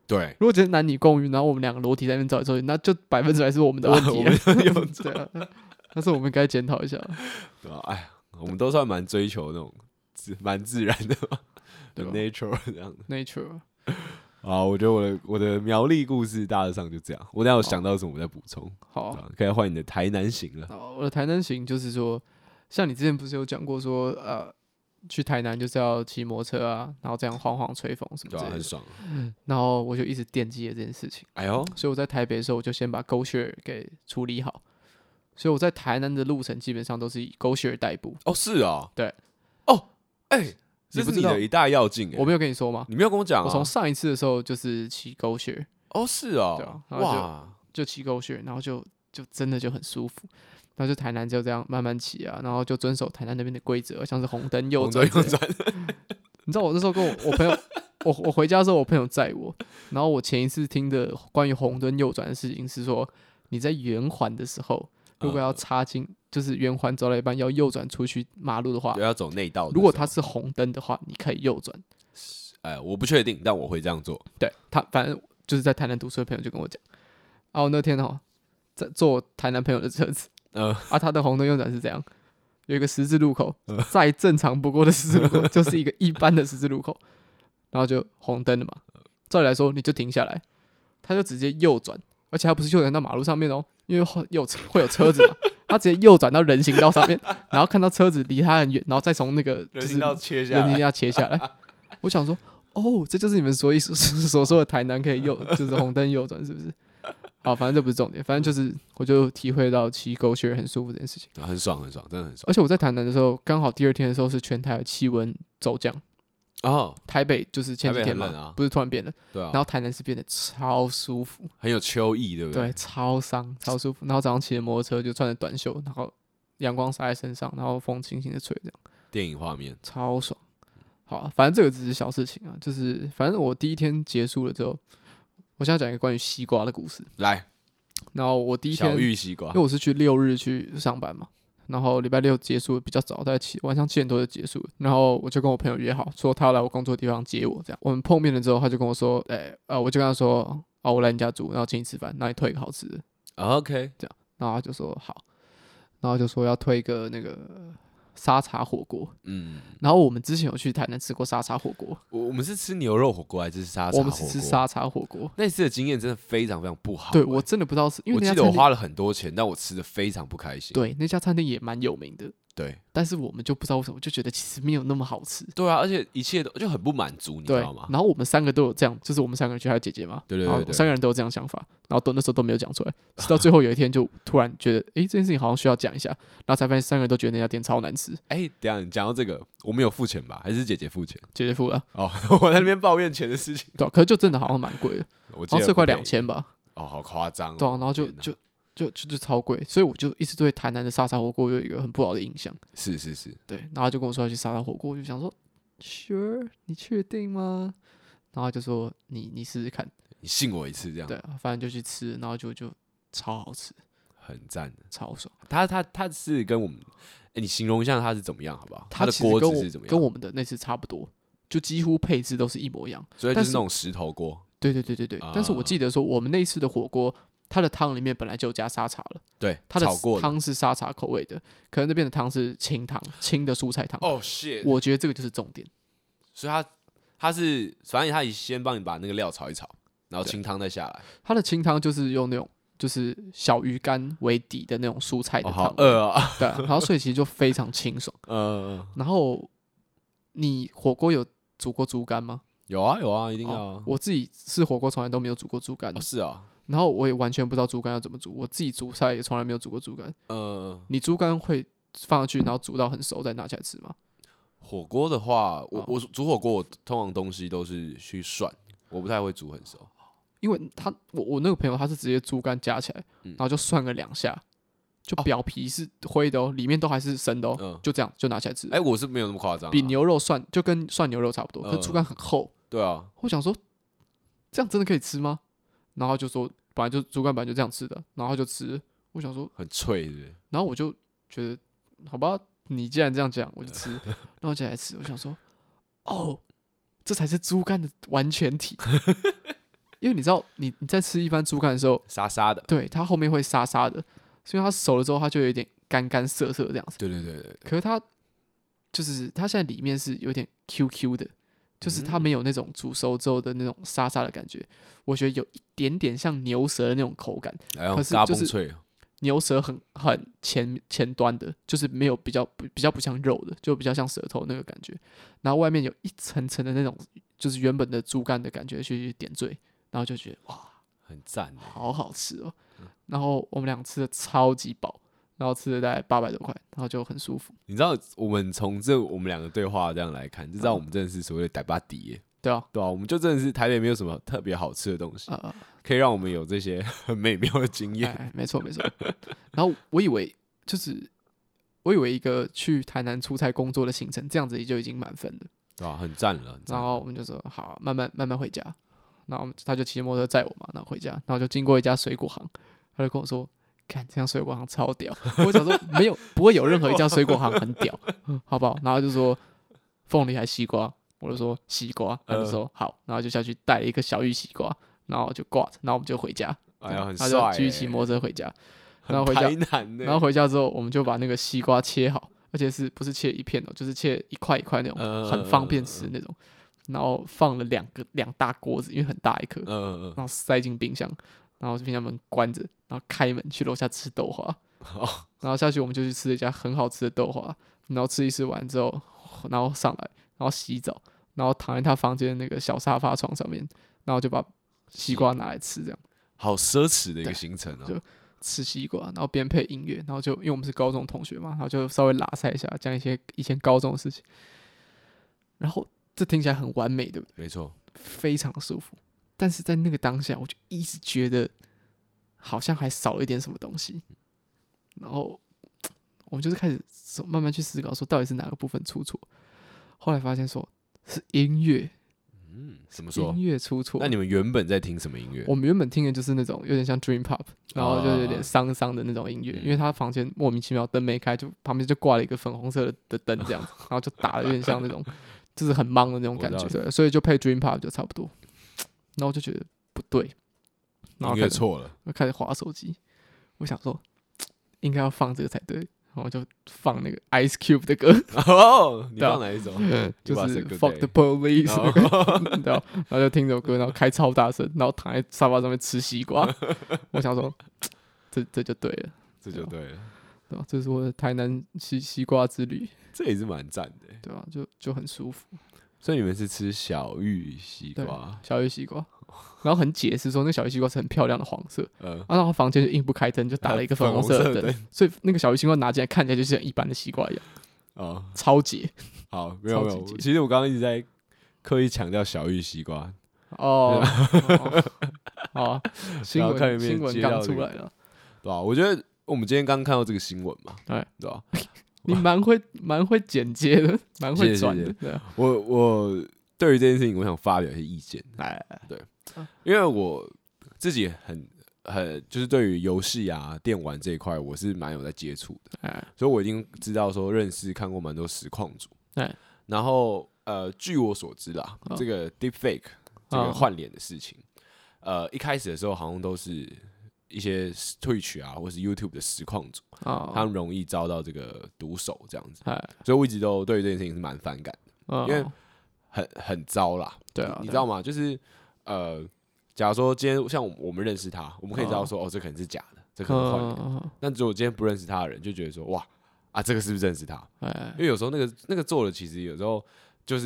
对， 如果今天男女共浴，然后我们两个裸体在那边走来走去，那就百分之百是我们的问题、啊。对啊，但是我们该检讨一下。 对啊，哎，我们都算蛮追求那种蛮自然的嘛，的 nature 这样的 nature。 啊，我觉得我的我的苗栗故事大致上就这样。我等下有想到什么我再补充。 好， 可以换你的台南行了。 好，我的台南行就是说，像你之前不是有讲过说，呃。去台南就是要骑摩托车啊，然后这样晃晃吹风什么之类的， 对啊，很爽。 然后我就一直惦记着这件事情。 哎呦， 所以我在台北的时候，我就先把 GoShare 给处理好。所以我在台南的路程基本上都是以 GoShare 代步。 哦，是啊， 对， 哦，哎、欸，这是你的一大要进、欸。 我没有跟你说吗？ 你没有跟我讲、啊。 我从上一次的时候就是骑 GoShare。 哦，是啊， 对啊，然后就哇，就骑 GoShare，然后就就真的就很舒服。然后就台南就这样慢慢骑啊，然后就遵守台南那边的规则，像是红灯右转。 右转。 你知道我那时候跟我我朋友，我我回家的时候，我朋友载我，然后我前一次听的关于红灯右转的事情是说，你在圆环的时候，如果要插进，呃、就是圆环走到一半要右转出去马路的话， 要走内道。 如果它是红灯的话，你可以右转。 哎，我不确定，但我会这样做。 对他，反正就是在台南读书的朋友就跟我讲，啊，我那天哦，在坐台南朋友的车子。呃，啊，他的红灯右转是这样，有一个十字路口，呃、再正常不过的十字路口，就是一个一般的十字路口，然后就红灯了嘛。照理来说，你就停下来，他就直接右转，而且他不是右转到马路上面哦，因为有会有车子嘛，他直接右转到人行道上面，然后看到车子离他很远，然后再从那个人行道切下来， 人行道切下来。我想说，哦，这就是你们所所所说的台南可以右，就是红灯右转，是不是？好，反正这不是重点，反正就是我就体会到骑 GoShare 很舒服这件事情， 很爽很爽，真的很爽。 而且我在台南的时候，刚好第二天的时候是全台的气温骤降哦，台北就是前几天嘛，啊、不是突然变了， 对啊， 然后台南是变得超舒服， 很有秋意，对不对？ 对，超桑超舒服。然后早上骑着摩托车就穿着短袖，然后阳光洒在身上，然后风轻轻的吹，这样电影画面超爽。好、啊，反正这个只是小事情啊，就是反正我第一天结束了之后。我现在讲一个关于西瓜的故事。 来， 然后我第一天小玉西瓜， 因为我是去六日去上班嘛，然后礼拜六结束比较早，大概七晚上七点多就结束了。然后我就跟我朋友约好，说他要来我工作的地方接我。这样我们碰面了之后，他就跟我说：“哎、欸，呃，我就跟他说，哦，我来你家住，然后请你吃饭，那你推一个好吃的。” OK， 这样，然后他就说好，然后就说要推一个那个。沙茶火锅，嗯，然后我们之前有去台南吃过沙茶火锅， 我们是吃牛肉火锅还是沙茶火锅？ 我们是吃沙茶火锅， 那次的经验真的非常非常不好、欸。 对我真的不知道是因为我记得我花了很多钱，但我吃的非常不开心。 对，那家餐厅也蛮有名的， 对， 但是我们就不知道为什么，就觉得其实没有那么好吃。 对啊，而且一切都就很不满足，你知道吗？ 然后我们三个都有这样，就是我们三个人去还有姐姐嘛， 对对 对, 对， 三个人都有这样想法，然后都那时候都没有讲出来，直到最后有一天就突然觉得，哎、欸，这件事情好像需要讲一下，然后才发现三个人都觉得那家店超难吃。 哎、欸，等一下你讲到这个，我们有付钱吧？还是姐姐付钱？ 姐姐付了。 哦，我在那边抱怨钱的事情。 对、啊，可是就真的好像蛮贵的，我记得这快两千吧。 哦，好夸张、哦。 对、啊，然后就就。就就就超贵，所以我就一直对台南的沙茶火锅有一个很不好的印象。 是是是， 对，然后他就跟我说要去沙茶火锅，我就想说 ，Sure， 你确定吗？然后他就说你你试试看， 你信我一次这样。 对，反正就去吃，然后就就超好吃， 很赞的， 超爽。 他他他是跟我们，哎、欸，你形容一下他是怎么样好不好？ 他的锅子是怎么样？ 跟我们的那次差不多，就几乎配置都是一模一样， 所以就是那种石头锅。 对对对对对，啊、但是我记得说我们那次的火锅。它的汤里面本来就有加沙茶了， 对， 它的汤是沙茶口味的，可能那边的汤是清汤，清的蔬菜汤。 哦、oh, shit！ 我觉得这个就是重点， 所以它它是，反正它先帮你把那个料炒一炒，然后清汤再下来。 它的清汤就是用那种就是小鱼干为底的那种蔬菜的汤， 哦、好饿啊！ 对，然后所以其实就非常清爽。嗯，然后你火锅有煮过猪肝吗？ 有啊有啊，一定要啊！ 哦、我自己吃火锅从来都没有煮过猪肝、 哦，是啊。 然后我也完全不知道猪肝要怎么煮，我自己煮菜也从来没有煮过猪肝。呃，你猪肝会放上去，然后煮到很熟再拿起来吃吗？ 火锅的话，我、哦、我煮火锅，我通常东西都是去涮，我不太会煮很熟。 因为他我我那个朋友他是直接猪肝夹起来，嗯、然后就涮个两下，就表皮是灰的哦，里面都还是生的哦，嗯、就这样就拿起来吃。 哎、欸，我是没有那么夸张、啊， 比牛肉涮就跟涮牛肉差不多，可是猪肝很厚。 对啊， 我想说这样真的可以吃吗？然后就说本来就猪肝本来就这样吃的，然后就吃。我想说很脆是不是， 然后我就觉得好吧，你既然这样讲，我就吃。然后接下来吃，我想说，哦，这才是猪肝的完全体。 因为你知道你你在吃一般猪肝的时候， 沙沙的， 对，它后面会沙沙的，所以它熟了之后，它就有点干干涩涩这样子。 对对对对。 可是它就是它现在里面是有点 Q Q 的，就是它没有那种煮熟之后的那种沙沙的感觉，我觉得有一点点像牛舌的那种口感， 哎、 可是就是牛舌很很前前端的，就是没有比较比较不像肉的，就比较像舌头那个感觉，然后外面有一层层的那种就是原本的猪肝的感觉去点缀，然后就觉得哇， 很赞， 好好吃哦。然后我们俩吃的超级饱。然后吃了大概八百多块，然后就很舒服。 你知道，我们从这我们两个对话这样来看，就知道我们真的是所谓的台巴底耶。 对啊， 对啊，我们就真的是台北没有什么特别好吃的东西，呃、可以让我们有这些很美妙的经验。 哎，没错没错。然后我以为就是我以为一个去台南出差工作的行程，这样子也就已经满分了， 对啊，很赞了。 然后我们就说好，慢慢慢慢回家。然后他就骑摩托车载我嘛，然后回家，然后就经过一家水果行，他就跟我说。看这样水果行超屌，我想说没有不会有任何一家水果行很屌，好不好？然后就说凤梨还西瓜，我就说西瓜，他就说好，然后就下去带了一个小玉西瓜，然后就挂着，然后我们就回家， 哎呀，很帅、 欸，他就继续骑摩托车回家，然后回家，然后回家之后我们就把那个西瓜切好，而且是不是切一片哦，就是切一块一块那种，很方便吃那种，然后放了两个两大锅子，因为很大一颗，然后塞进冰箱。然后冰箱门关着，然后开门去楼下吃豆花，然后下去我们就去吃了一家很好吃的豆花，然后吃一吃完之后，然后上来，然后洗澡，然后躺在他房间的那个小沙发床上面，然后就把西瓜拿来吃，这样， 好奢侈的一个行程哦， 就吃西瓜，然后边配音乐，然后就因为我们是高中同学嘛，然后就稍微拉塞一下，讲一些以前高中的事情，然后这听起来很完美，对不对？ 没错， 非常舒服。但是在那个当下，我就一直觉得好像还少了一点什么东西，然后我们就是开始慢慢去思考，说到底是哪个部分出错。后来发现说是音乐， 嗯，怎么说？ 音乐出错？ 那你们原本在听什么音乐？ 我们原本听的就是那种有点像 Dream Pop， 然后就有点伤伤的那种音乐，因为他房间莫名其妙灯没开，就旁边就挂了一个粉红色的灯这样子，然后就打的有点像那种就是很忙的那种感觉，对，所以就配 Dream Pop 就差不多。然后我就觉得不对，然后音乐错了， 我开始滑手机。我想说，应该要放这个才对，然后就放那个 Ice Cube 的歌。 哦，你放哪一首？ 就是 Fuck the Police， 对，然后就听这首歌，然后开超大声，然后躺在沙发上面吃西瓜。我想说，这这就对了， 这就对了， 对吧？这是我的台南西西瓜之旅， 这也是蛮赞的， 对吧？就就很舒服。 所以你们是吃小玉西瓜， 小玉西瓜，然后很解释说那个小玉西瓜是很漂亮的黄色，嗯，然后房间就硬不开灯，就打了一个粉红色的灯，所以那个小玉西瓜拿进来看起来就像一般的西瓜一样，哦，超解。 好，没有没有，其实我刚刚一直在刻意强调小玉西瓜， 哦，好啊，新闻新闻刚出来了， 对吧？我觉得我们今天刚看到这个新闻嘛，对对吧？ 你蛮会蛮会剪接的，蛮会转的。对啊， 我我对于这件事情，我想发表一些意见。哎，对，因为我自己很很就是对于游戏啊、电玩这一块，我是蛮有在接触的。哎，所以我已经知道说认识看过蛮多实况主。哎，然后呃，据我所知啦，哦、这个 Deepfake 这个换脸的事情，哦、呃，一开始的时候好像都是。一些 Twitch 啊，或是 YouTube 的实况主， oh. 他们容易遭到这个毒手这样子， hey. 所以我一直都对这件事情是蛮反感的， oh. 因为很很糟啦。对啊，你知道吗？就是呃，假如说今天像我们认识他，我们可以知道说， oh. 哦，这可能是假的，这可能换脸。Oh. 但如果今天不认识他的人，就觉得说，哇啊，这个是不是认识他？ Hey. 因为有时候那个那个做的，其实有时候就是。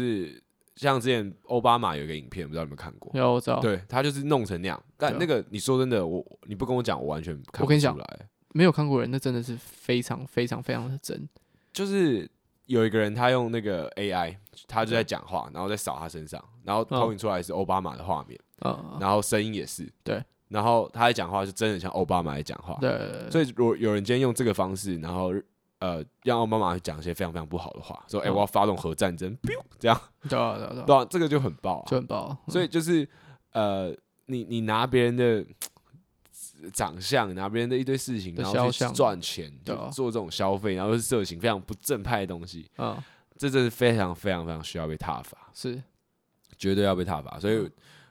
像之前奥巴马有一个影片，不知道你有没有看过？ 有，我知道。 对，他就是弄成那样。但那个你说真的，我你不跟我讲，我完全看不出来。 没有看过人，那真的是非常非常非常的真。 就是有一个人，他用那个 A I， 他就在讲话，然后在扫他身上，然后投影出来是奥巴马的画面，嗯、然后声音也是。 对。 然后他在讲话，就真的像奥巴马在讲话。 对。 所以如果有人今天用这个方式，然后。呃，让奥巴马讲一些非常非常不好的话，说：“哎、欸，我要发动核战争，这样， 对啊，对啊， 对啊，这个就很爆、啊， 就很爆、啊。 所以就是呃，你你拿别人的长相，拿别人的一堆事情，然后去赚钱，就做这种消费，然后是色情，非常不正派的东西，嗯，这真是非常非常非常需要被挞伐， 是绝对要被挞伐。所以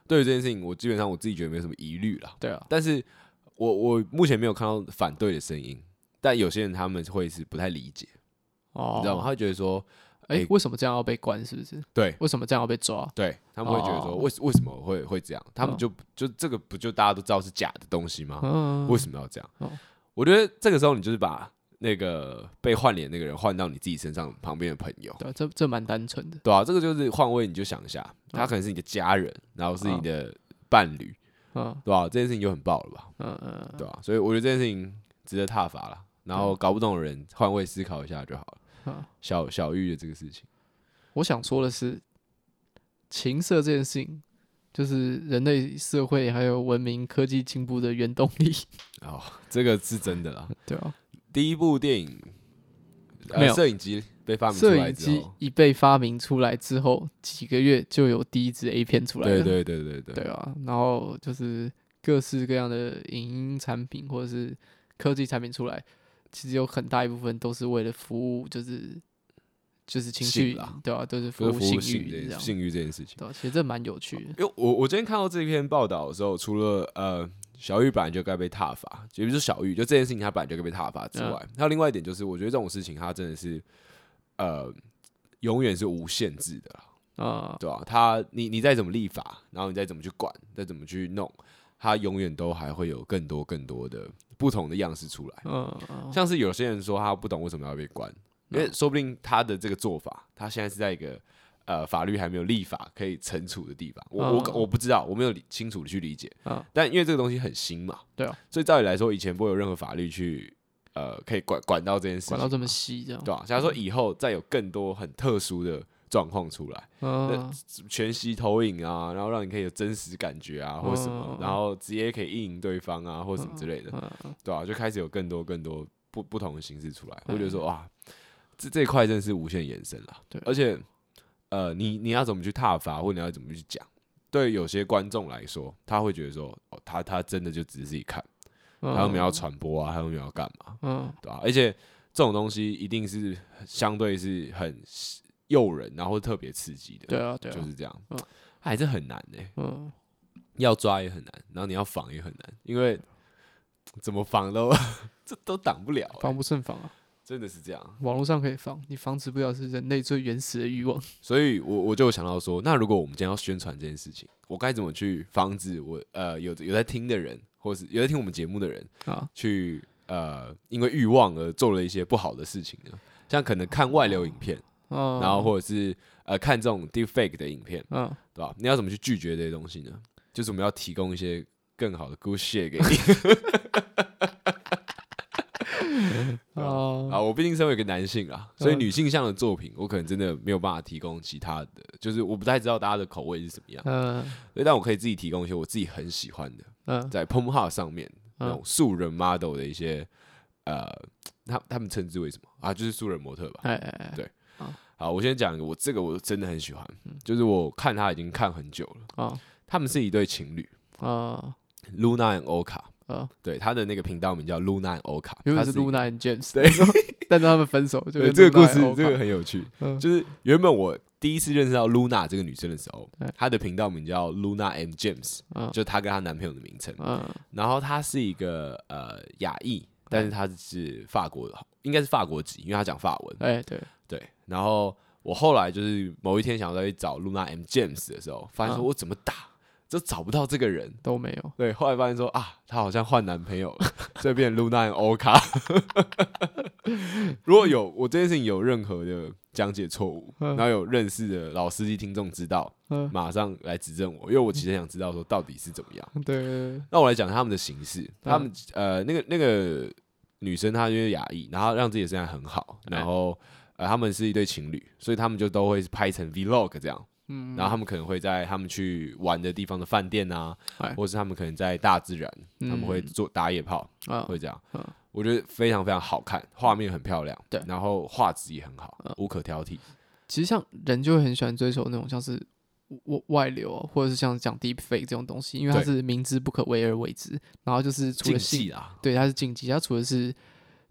对于这件事情，我基本上我自己觉得没有什么疑虑啦。 对啊， 但是我我目前没有看到反对的声音，但有些人他们会是不太理解，哦，你知道吗？他会觉得说， 哎、欸，为什么这样要被关？是不是？ 对， 为什么这样要被抓？ 对，他们会觉得说，为、哦、为什么会会这样？他们就、哦、就这个不就大家都知道是假的东西吗？嗯、为什么要这样？哦、我觉得这个时候你就是把那个被换脸那个人换到你自己身上旁边的朋友， 对，这这蛮单纯的， 对啊，这个就是换位，你就想一下，他可能是你的家人，然后是你的伴侣，嗯，对吧、啊？这件事情就很爆了吧？嗯嗯，对吧、啊？所以我觉得这件事情值得挞伐啦。然后搞不懂的人换位思考一下就好了。嗯、小小玉的这个事情， 我想说的是，情色这件事情，就是人类社会还有文明科技进步的原动力。 哦，这个是真的啦。 对啊。 第一部电影， 没有摄影机被发明出来之后， 摄影机一被发明出来之后，几个月就有第一支 A 片出来了。 对对对对对， 对啊。然后就是各式各样的影音产品或者是科技产品出来，其实有很大一部分都是为了服务，就是就是情绪，对啊，都是服务性欲这样。 性欲这件事情， 对、啊，其实这蛮有趣的。 因为我我今天看到这篇报道的时候，除了呃。小玉本来就该被挞伐，也不是小玉，就这件事情他本来就该被挞伐之外，嗯、还有另外一点就是，我觉得这种事情它真的是，呃，永远是无限制的啦，嗯、对吧、啊？他你你再怎么立法，然后你再怎么去管，再怎么去弄，它永远都还会有更多更多的不同的样式出来。嗯、像是有些人说他不懂为什么要被关，因为说不定他的这个做法，他现在是在一个。呃，法律还没有立法可以惩处的地方，我、嗯、我我不知道，我没有清楚的去理解。嗯、但因为这个东西很新嘛， 对啊， 所以照理来说，以前不会有任何法律去呃可以管管到这件事情， 管到这么细，这样对吧、啊？假如说以后再有更多很特殊的状况出来，嗯、全息投影啊，然后让你可以有真实感觉啊，或什么，嗯、然后直接可以意淫对方啊，或什么之类的，嗯、对吧、啊？就开始有更多更多不不同的形式出来，我觉得说哇，这这一块真的是无限延伸啦，对，而且。呃，你你要怎么去挞伐，或你要怎么去讲？对有些观众来说，他会觉得说，哦，他他真的就只是自己看，嗯、他又没有要传播啊，他又没有要干嘛，嗯，对吧、啊？而且这种东西一定是相对是很诱人，然后特别刺激的， 对啊，对啊， 就是这样，嗯、还是很难呢、欸，嗯，要抓也很难，然后你要防也很难，因为怎么防都这都挡不了、欸， 防不胜防啊。 真的是这样， 网络上可以防，你防止不了是人类最原始的欲望。 所以我，我我就想到说，那如果我们今天要宣传这件事情，我该怎么去防止我呃有有在听的人，或是有在听我们节目的人啊，去呃因为欲望而做了一些不好的事情呢？像可能看外流影片，哦、然后或者是呃看这种 deepfake 的影片，嗯、哦，对吧？你要怎么去拒绝这些东西呢？就是我们要提供一些更好的 good shit 给你。哦、啊，我毕竟身为一个男性啊，所以女性向的作品，我可能真的没有办法提供其他的，就是我不太知道大家的口味是怎么样。嗯，所以但我可以自己提供一些我自己很喜欢的，嗯、在 Pornhub 上面那种素人 model 的一些，呃，他他们称之为什么啊？就是素人模特吧。哎哎哎，对。好，我先讲一个，我这个我真的很喜欢，就是我看他已经看很久了。啊，他们是一对情侣。啊 ，Luna and Oka。Uh, 对，他的那个频道名叫 Luna and Oka， 因为是 Luna and James， 对， 但是他们分手就跟。 对，这个故事这个很有趣，嗯、就是原本我第一次认识到 Luna 这个女生的时候，她的频道名叫 Luna and James，、嗯、就是她跟她男朋友的名称。嗯、然后她是一个呃亚裔，但是她是法国的，应该是法国籍，因为她讲法文。 哎、欸，对对。然后我后来就是某一天想要再去找 Luna and James 的时候，发现说我怎么打。就找不到这个人， 都没有。 对，后来发现说啊，她好像换男朋友了，所以变成 Luna and Oka。如果有我这件事情有任何的讲解错误，嗯、然后有认识的老司机听众知道，嗯、马上来指正我，因为我其实想知道说到底是怎么样。 对, 对, 对， 那我来讲他们的形式，他们、嗯、呃那个那个女生她因为亚裔，然后让自己的身材很好，然后呃他们是一对情侣，所以他们就都会拍成 vlog 这样。嗯、然后他们可能会在他们去玩的地方的饭店啊，或是他们可能在大自然，嗯、他们会做打野炮，嗯、会这样。嗯、我觉得非常非常好看，画面很漂亮，对，然后画质也很好，嗯、无可挑剔。 其实像人就会很喜欢追求那种像是外流、啊，或者是像讲 deepfake 这种东西，因为它是明知不可为而为之，然后就是除了性禁忌啊， 对，它是禁忌，它除了是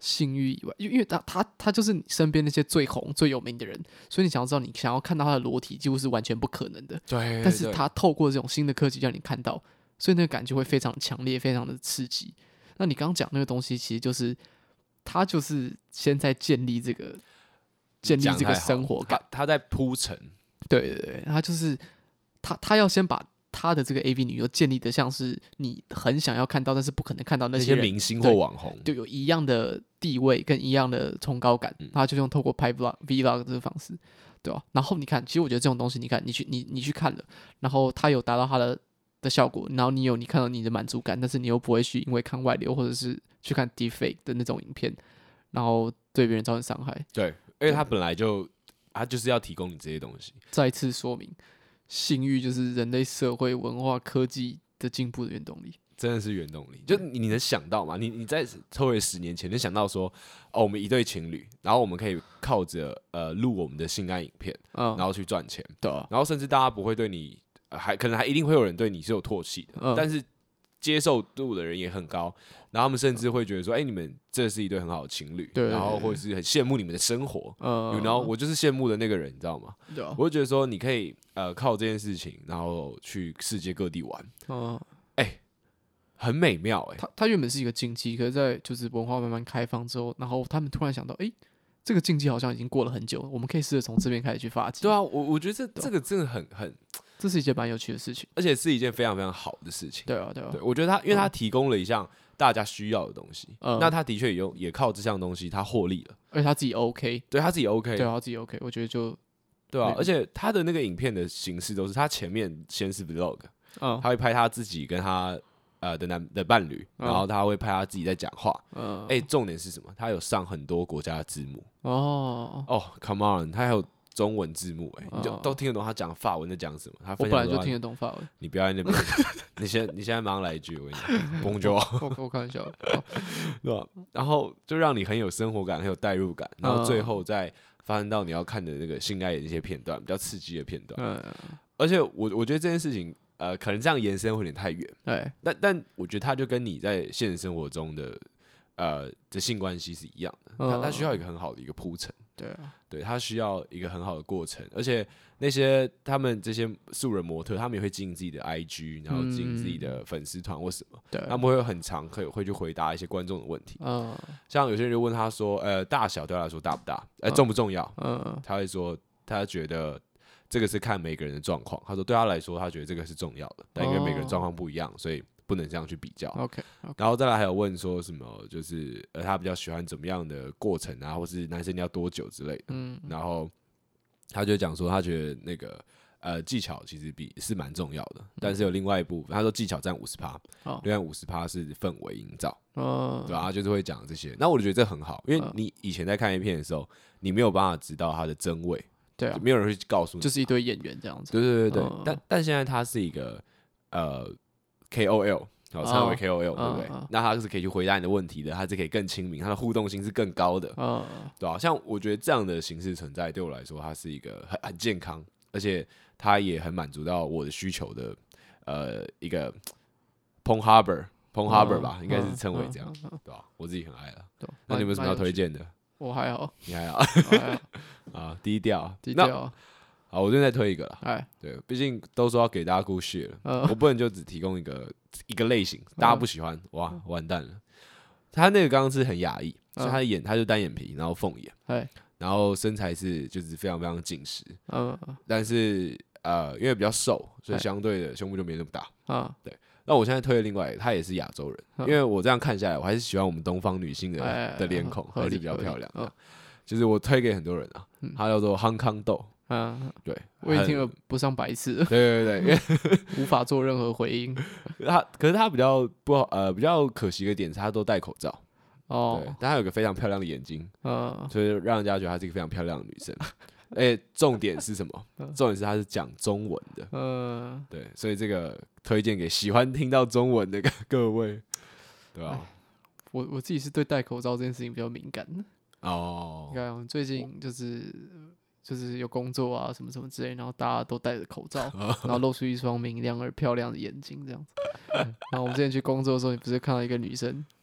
性欲以外，因为因为他他他就是你身边那些最红最有名的人，所以你想要知道你想要看到他的裸体，几乎是完全不可能的。 对， 但是他透过这种新的科技让你看到，所以那个感觉会非常强烈，非常的刺激。那你刚刚讲那个东西，其实就是他就是先在建立这个建立这个生活感， 他, 他在铺陈。 对对对，他就是他他要先把他的这个 A V 女优建立的像是你很想要看到，但是不可能看到那些明星或网红， 就有一样的地位跟一样的崇高感。嗯、他就用透过拍 vlog vlog 这个方式，对吧、啊？然后你看，其实我觉得这种东西，你看你去你你去看了，然后他有达到他的的效果，然后你有你看到你的满足感，但是你又不会去因为看外流或者是去看 deepfake 的那种影片，然后对别人造成伤害。 对，因为他本来就他就是要提供你这些东西。 再次说明。性欲就是人类社会文化科技的进步的原动力， 真的是原动力。就你能想到吗？你你在抽回十年前，能想到说，哦，我们一对情侣，然后我们可以靠着呃录我们的性爱影片，嗯、然后去赚钱， 对、啊， 然后甚至大家不会对你，呃、还可能还一定会有人对你是有唾弃的，嗯、但是接受度的人也很高，然后他们甚至会觉得说，哎、欸，你们这是一对很好的情侣，然后或者是很羡慕你们的生活，嗯，然后我就是羡慕的那个人，你知道吗？ 对啊， 我就觉得说，你可以呃靠这件事情，然后去世界各地玩，嗯，哎、欸，很美妙哎、欸。 他他原本是一个禁忌，可是在就是文化慢慢开放之后，然后他们突然想到，哎、欸，这个禁忌好像已经过了很久，我们可以试着从这边开始去发起。 对啊，我我觉得这这个真的很很。 这是一件蛮有趣的事情， 而且是一件非常非常好的事情。 对啊，对啊， 对，我觉得他，因为他提供了一项大家需要的东西，嗯、那他的确也用也靠这项东西他获利了， 而且他自己 OK， 对他自己 OK， 对啊，他自己 OK， 我觉得就对啊，而且他的那个影片的形式都是他前面先是 vlog，嗯，他会拍他自己跟他呃的男的伴侣，然后他会拍他自己在讲话，嗯，哎、欸，重点是什么？他有上很多国家的字幕，哦哦 ，Come on， 他还有。中文字幕、欸，哎、哦，你就都听得懂他讲法文在讲什么。他分享我本来就听得懂法文。 你不要在那边，你现你现在马上来一句，我跟你讲，Bonjour， 我我开玩笑， 对吧？然后就让你很有生活感，很有代入感，然后最后再发生到你要看的那个性爱的一些片段，比较刺激的片段。嗯，而且我我觉得这件事情，呃，可能这样延伸会有点太远，对。但但我觉得它就跟你在现实生活中的呃的性关系是一样的，它它需要一个很好的一个铺陈。 对啊， 对，他需要一个很好的过程，而且那些他们这些素人模特，他们也会经营自己的 I G， 然后经营自己的粉丝团或什么，对，他们会很常可以会去回答一些观众的问题，嗯，像有些人就问他说，呃，大小对他来说大不大，呃，重不重要，嗯，他会说他觉得这个是看每个人的状况，他说对他来说，他觉得这个是重要的，但因为每个人状况不一样，所以。不能这样去比较 ，OK， okay. 然后再来还有问说什么，就是呃他比较喜欢怎么样的过程啊，或是男生要多久之类的，嗯，然后他就讲说他觉得那个呃技巧其实比是蛮重要的，但是有另外一部分，他说技巧占五十趴，另外五十趴是氛围营造，哦，对吧、啊？他就是会讲这些，那我觉得这很好，因为你以前在看 A 片的时候，你没有办法知道他的真伪， 对啊， 没有人会告诉你， 就是一堆演员这样子， 对对对对，哦、但但现在他是一个呃。K O L， 好，称为 K O L，、oh, 对不对？ uh, uh. 那他是可以去回答你的问题的，他是可以更亲民，他的互动性是更高的， uh. 对吧、啊？像我觉得这样的形式存在，对我来说，它是一个很很健康，而且它也很满足到我的需求的，呃，一个 Porn Harbor，Porn Harbor 吧， uh, 应该是称为这样， uh, uh, uh. 对吧、啊？我自己很爱了。Uh, 那你有没有什么要推荐的？ 我还好， 你还好， 还好啊，低调， 低调。 好，我这边再推一个啦。对，毕竟都说要给大家故事了，呃、我不能就只提供一个一个类型，大家不喜欢，呃、哇，完蛋了。他那个刚刚是很亚裔，呃、所以他的眼他就单眼皮，然后凤眼，呃、然后身材是就是非常非常紧实，呃、但是呃因为比较瘦，所以相对的胸部就没那么大。呃、对，那我现在推的另外一个，他也是亚洲人，呃、因为我这样看下来，我还是喜欢我们东方女性的、呃、的脸孔，还是比较漂亮的。就是我推给很多人啊，嗯、他叫做康康豆。嗯，对， 我也听了不上百次。 对对对，因为无法做任何回应。 他可是他比较不好，呃，比较可惜的点是他都戴口罩。哦，对，但他有个非常漂亮的眼睛，嗯，所以让人家觉得她是一个非常漂亮的女生。哎，重点是什么？重点是她是讲中文的。嗯，对，所以这个推荐给喜欢听到中文的各位，对吧、啊？ 我我自己是对戴口罩这件事情比较敏感的。 哦， 你看，最近就是。就是有工作啊，什么什么之类，然后大家都戴着口罩，然后露出一双明亮而漂亮的眼睛，这样子。然后我们之前去工作的时候，你不是看到一个女生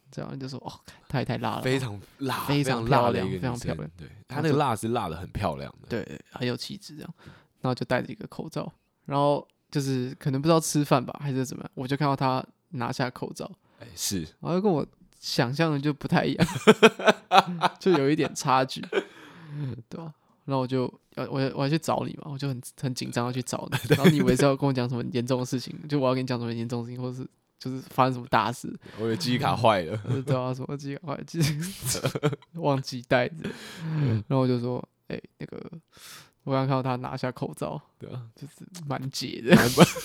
这样就说哦，她也太辣了， 非常辣， 非常漂亮，非常漂亮。 对，她那个辣是辣的很漂亮的， 对，很有气质这样。然后就戴着一个口罩，然后就是可能不知道吃饭吧，还是怎么样，我就看到她拿下口罩， 哎、欸，是， 然后跟我想象的就不太一样，就有一点差距，对吧、啊？然后我就要我我要去找你嘛，我就很很紧张要去找你，然后你以为是要跟我讲什么严重的事情，就我要跟你讲什么严重的事情，或是就是发生什么大事。 我的记忆卡坏了， 对啊，什么记忆卡坏，记忘记带着，然后我就说，哎、欸，那个我刚看到他拿下口罩， 对啊， 就是蛮解的。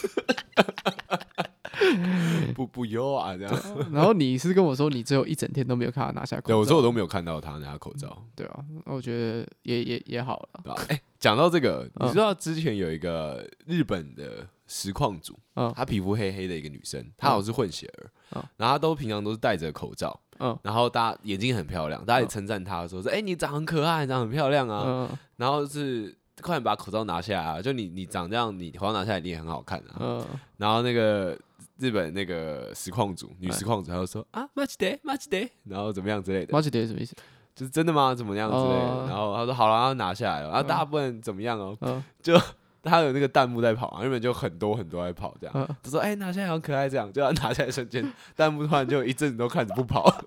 不不优啊，这样。 然后你是跟我说，你最后一整天都没有看他拿下口罩。 对，我说我都没有看到他拿口罩。 对啊，我觉得也也也好了。 对啊，哎、欸，讲到这个，你知道之前有一个日本的实况主，嗯，她皮肤黑黑的一个女生，她好像是混血儿，嗯，然后她都平常都是戴着口罩，嗯，然后大家眼睛很漂亮，大家也称赞她说说，哎、欸，你长很可爱，长很漂亮啊，嗯，然后是快点把口罩拿下来啊，就你你长这样，你口罩拿下来你也很好看啊，嗯，然后那个。日本那个实况组女实况组，他就说啊，マジでマジで，然后怎么样之类的。 マジで什么意思？ 就是真的吗？怎么样之类的。Uh, 然后他说好了，然后拿下来了。然后大部分怎么样哦？ Uh, 就他有那个弹幕在跑，原本就很多很多在跑这样。Uh, 他说哎、欸，拿下来好可爱这样，就要拿下来瞬间，弹幕突然就一阵子都开始不跑。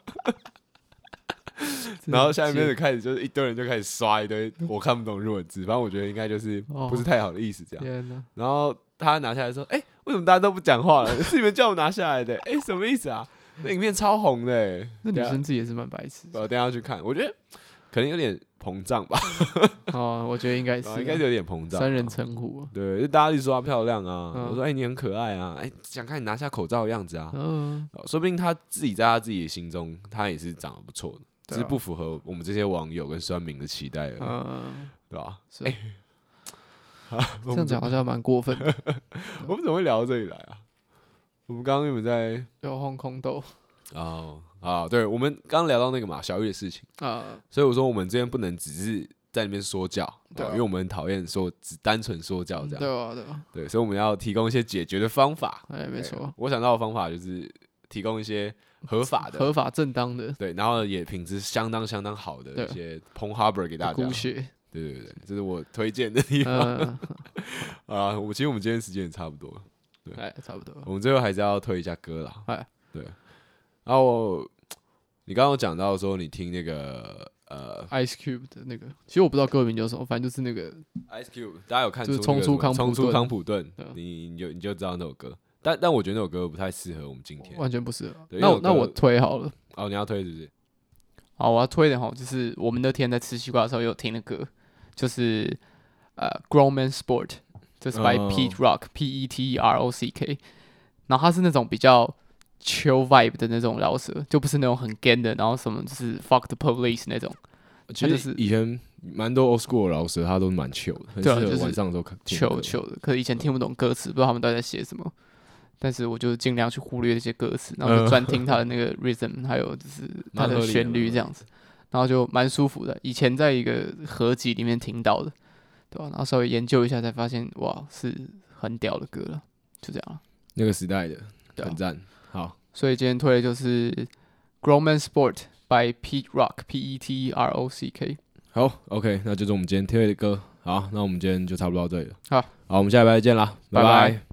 然后下面就开始就是一堆人就开始刷一堆我看不懂日文字，反正我觉得应该就是不是太好的意思这样。Oh, 然后他拿下来说，哎、欸。为什么大家都不讲话了？是你们叫我拿下来的？哎、欸，什么意思啊？那影片超红的、欸， 那女生自己也是蛮白痴。 我等一下去看，我觉得可能有点膨胀吧。 哦，我觉得应该是、啊， 应该是有点膨胀。 三人成虎、啊， 对，就大家一直说她漂亮啊，嗯、我说哎、欸、你很可爱啊，哎、欸、想看你拿下口罩的样子啊，嗯，说不定她自己在她自己的心中，她也是长得不错的，只是不符合我们这些网友跟酸民的期待而已，嗯，对吧？是。欸这样讲好像蛮过分的。 我们怎么会聊到这里来啊？我们刚刚有没有在有烘空豆？ 哦啊，对，我们刚刚聊到那个嘛小玉的事情啊，所以我说我们这边不能只是在那边说教，对、啊，因为我们很讨厌说只单纯说教这样， 对啊，对啊， 对，所以我们要提供一些解决的方法。 哎，没错， 我想到的方法就是提供一些合法的、 合法正当的， 对，然后也品质相当相当好的一些 Pornhub 给大家。 骨血。 对对对，这是我推荐的地方。嗯、啊，我其实我们今天时间也差不多，对， 哎，差不多。 我们最后还是要推一下歌啦， 哎， 对。然后我你刚刚有讲到说你听那个呃 Ice Cube 的那个，其实我不知道歌名叫什么，反正就是那个 Ice Cube， 大家有看出、那個、 就是冲出康冲出康普顿，你你就你就知道那首歌。但但我觉得那首歌不太适合我们今天， 完全不适合。那我那我推好了。 哦，你要推是不是？ 好，我要推的哈，就是我们那天在吃西瓜的时候有听的歌。就是呃 ，Grown Man Sport， 这是 by Pete Rock，P E T E R O C K， 然后他是那种比较 chill vibe 的那种饶舌，就不是那种很 gan 的，然后什么就是 fuck the police 那种。 其实以前蛮多 old school 的饶舌，他都蛮 chill 的，很适合晚上的时候看 chill chill 的。可是以前听不懂歌词，不知道他们到底在写什么，但是我就尽量去忽略这些歌词，然后就专听他的那个 rhythm， 还有就是他的旋律这样子。然后就蛮舒服的，以前在一个合集里面听到的，对吧？然后稍微研究一下才发现，哇，是很屌的歌了，就这样。 那个时代的，很赞。好， 所以今天推的就是《Grown Man Sport》by Pete Rock，P E T E R O C K。 好 ，OK， 那就是我们今天推的歌。好，那我们今天就差不多到这里了。 好， 好，我们下礼拜见啦，拜拜。拜拜。